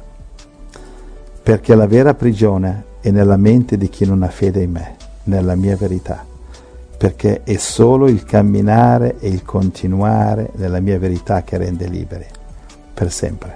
B: Perché la vera prigione è nella mente di chi non ha fede in me, nella mia verità, perché è solo il camminare e il continuare nella mia verità che rende liberi, per sempre.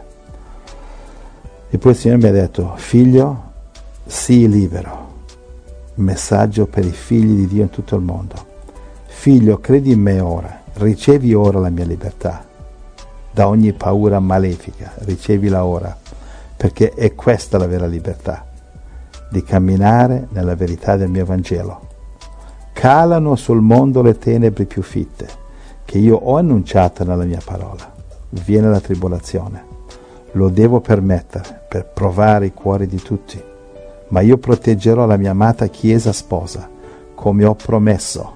B: E poi il Signore mi ha detto: figlio, sii libero, messaggio per i figli di Dio in tutto il mondo. Figlio, credi in me ora, ricevi ora la mia libertà, da ogni paura malefica, ricevila ora. Perché è questa la vera libertà, di camminare nella verità del mio Vangelo. Calano sul mondo le tenebre più fitte, che io ho annunciato nella mia parola. Viene la tribolazione, lo devo permettere per provare i cuori di tutti, ma io proteggerò la mia amata Chiesa sposa, come ho promesso.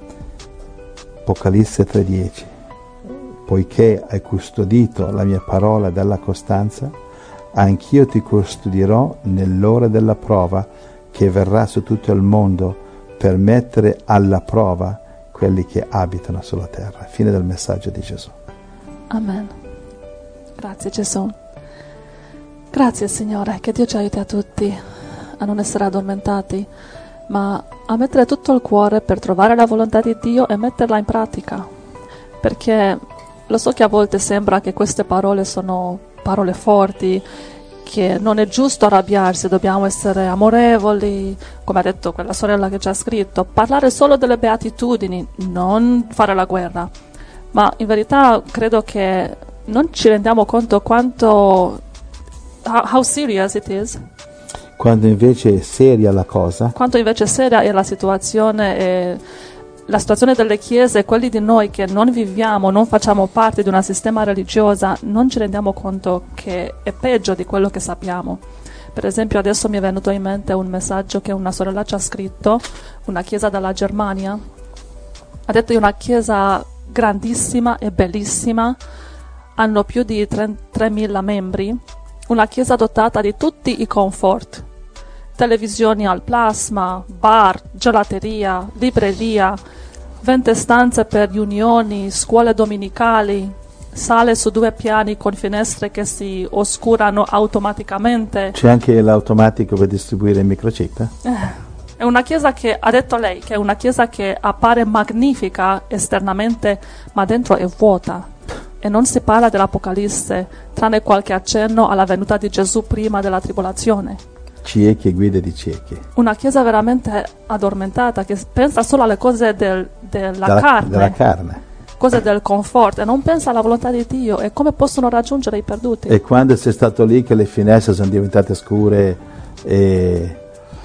B: Apocalisse tre dieci. Poiché hai custodito la mia parola della costanza, anch'io ti custodirò nell'ora della prova che verrà su tutto il mondo per mettere alla prova quelli che abitano sulla terra. Fine del messaggio di Gesù.
A: Amen. Grazie Gesù. Grazie Signore, che Dio ci aiuti a tutti a non essere addormentati, ma a mettere tutto il cuore per trovare la volontà di Dio e metterla in pratica. Perché lo so che a volte sembra che queste parole sono parole forti, che non è giusto arrabbiarsi, dobbiamo essere amorevoli, come ha detto quella sorella che ci ha scritto, parlare solo delle beatitudini, non fare la guerra. Ma in verità credo che non ci rendiamo conto quanto how, how serious it is.
B: Quando invece è seria la cosa.
A: Quanto invece seria è la situazione e la situazione delle chiese, quelli di noi che non viviamo, non facciamo parte di una sistema religiosa, non ci rendiamo conto che è peggio di quello che sappiamo. Per esempio adesso mi è venuto in mente un messaggio che una sorella ci ha scritto, una chiesa dalla Germania, Ha detto è una chiesa grandissima e bellissima, hanno più di tremila membri, una chiesa dotata di tutti i comfort, televisioni al plasma, bar, gelateria, libreria, venti stanze per riunioni, scuole domenicali, sale su due piani con finestre che si oscurano automaticamente.
B: C'è anche l'automatico per distribuire il microchip?
A: Eh. È una chiesa che, ha detto lei, che è una chiesa che appare magnifica esternamente, ma dentro è vuota. E non si parla dell'Apocalisse, tranne qualche accenno alla venuta di Gesù prima della tribolazione.
B: Ciechi e guide di ciechi.
A: Una chiesa veramente addormentata, che pensa solo alle cose del, della,
B: della,
A: carne,
B: della carne,
A: cose del comfort, e non pensa alla volontà di Dio e come possono raggiungere i perduti.
B: E quando sei stato lì che le finestre sono diventate scure e...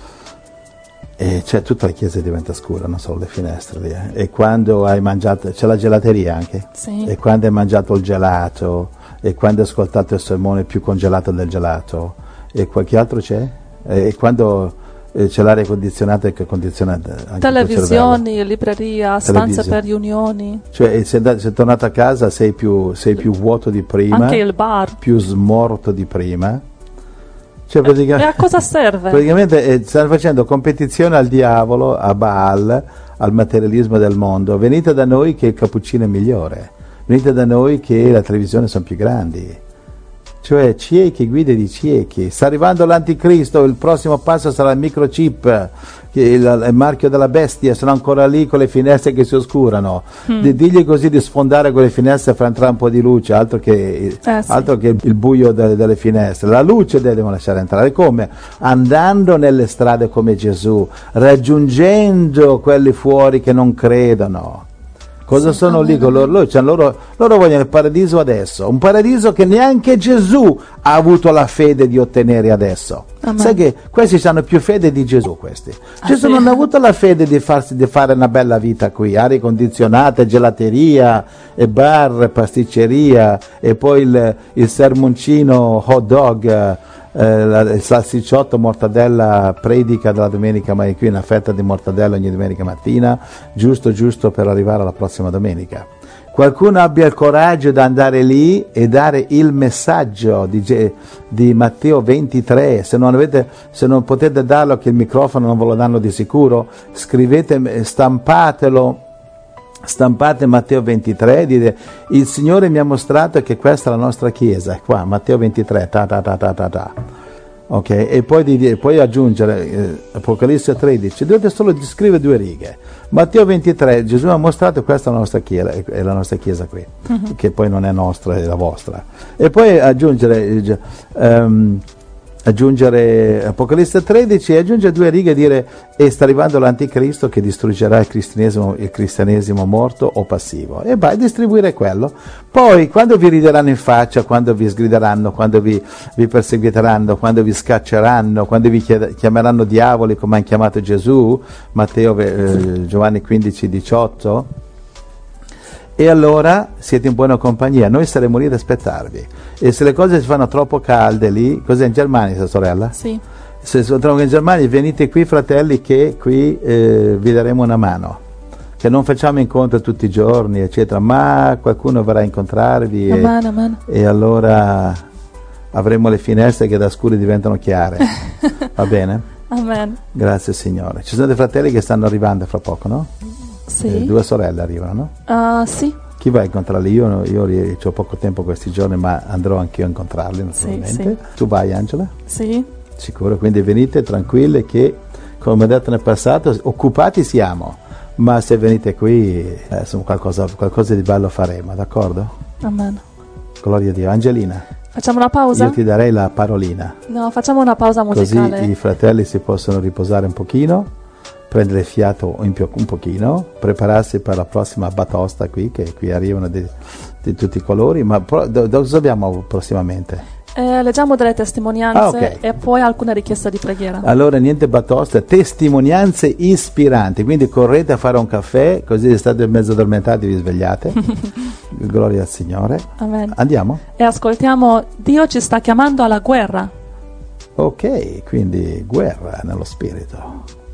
B: E cioè tutta la chiesa diventa scura, non solo le finestre lì. Eh. E quando hai mangiato, c'è la gelateria anche?
A: Sì.
B: E quando hai mangiato il gelato, e quando hai ascoltato il sermone più congelato del gelato, e qualche altro c'è? E, e quando eh, c'è l'aria condizionata che condiziona anche
A: televisioni, libreria, stanze
B: Televisione.
A: per riunioni.
B: Cioè sei, da, sei tornato a casa, sei più, sei più vuoto di prima,
A: anche il bar.
B: Più smorto di prima. Cioè,
A: e, e a cosa serve?
B: Praticamente eh, stanno facendo competizione al diavolo, a Baal, al materialismo del mondo. Venite da noi che il cappuccino è migliore, venite da noi che la televisione sono più grandi. Cioè ciechi, guide di ciechi. Sta arrivando l'anticristo, il prossimo passo sarà il microchip, che il, il marchio della bestia, sono ancora lì con le finestre che si oscurano. Mm. Di, digli così di sfondare quelle finestre per entrare un po' di luce, altro che, eh, sì. altro che il buio delle, delle finestre. La luce devono lasciare entrare. Come? Andando nelle strade come Gesù, raggiungendo quelli fuori che non credono. Cosa sì, sono lì con loro? Loro, cioè, loro? Loro vogliono il paradiso adesso, un paradiso che neanche Gesù ha avuto la fede di ottenere adesso. Amen. Sai che questi hanno più fede di Gesù, questi. Ah, Gesù sì. non ha avuto la fede di, farsi, di fare una bella vita qui, aria condizionata, gelateria, e bar, pasticceria, e poi il, il sermoncino hot dog, eh, la, il salsicciotto, mortadella, predica della domenica, ma è qui una fetta di mortadella ogni domenica mattina, giusto giusto per arrivare alla prossima domenica. Qualcuno abbia il coraggio di andare lì e dare il messaggio di, di Matteo ventitré. Se non, avete, se non potete darlo, che il microfono non ve lo danno di sicuro, scrivete, stampatelo, stampate Matteo ventitré, dite il Signore mi ha mostrato che questa è la nostra chiesa, qua Matteo ventitré, ta ta ta ta ta ta. Ok, e poi, di, poi aggiungere eh, Apocalisse tredici, dovete solo scrivere due righe. Matteo ventitré, Gesù ha mostrato questa è la nostra chiesa, è la nostra chiesa qui, uh-huh. che poi non è nostra, è la vostra. E poi aggiungere um, aggiungere Apocalisse tredici e aggiungere due righe e dire e sta arrivando l'anticristo che distruggerà il cristianesimo, il cristianesimo morto o passivo, e vai a distribuire quello. Poi quando vi rideranno in faccia, quando vi sgrideranno, quando vi, vi perseguiteranno, quando vi scacceranno, quando vi chiameranno diavoli come hanno chiamato Gesù, Matteo eh, Giovanni quindici diciotto, e allora siete in buona compagnia, noi saremo lì ad aspettarvi. E se le cose si fanno troppo calde lì, cos'è in Germania, sua sorella?
A: Sì.
B: Se si trovano in Germania, venite qui fratelli che qui eh, vi daremo una mano, che non facciamo incontri tutti i giorni eccetera, ma qualcuno verrà a incontrarvi
A: amen,
B: e,
A: amen.
B: e allora avremo le finestre che da scure diventano chiare. Va bene?
A: Amen.
B: Grazie Signore. Ci sono dei fratelli che stanno arrivando fra poco, no?
A: Sì.
B: Eh, due sorelle arrivano, no?
A: Uh, sì.
B: Chi va a incontrarli? Io, io, io ho poco tempo questi giorni, ma andrò anch'io a incontrarli naturalmente. Sì, sì. Tu vai, Angela?
A: Sì.
B: Sicuro, quindi venite tranquille che, come ho detto nel passato, occupati siamo, ma se venite qui eh, insomma, qualcosa, qualcosa di bello faremo, d'accordo?
A: Amen.
B: Gloria a Dio. Angelina,
A: facciamo una pausa?
B: Io ti darei la parolina.
A: No, facciamo una pausa musicale.
B: Così i fratelli si possono riposare un pochino, prendere fiato un, po- un pochino, prepararsi per la prossima batosta qui, che qui arrivano di, di tutti i colori, ma pro- do- cosa abbiamo prossimamente?
A: Eh, leggiamo delle testimonianze
B: ah, okay.
A: e poi alcune richieste di preghiera.
B: Allora niente batosta, testimonianze ispiranti, quindi correte a fare un caffè, così state mezzo addormentati e vi svegliate. Gloria al Signore.
A: Amen.
B: Andiamo?
A: E ascoltiamo Dio ci sta chiamando alla guerra.
B: Ok, quindi guerra nello spirito.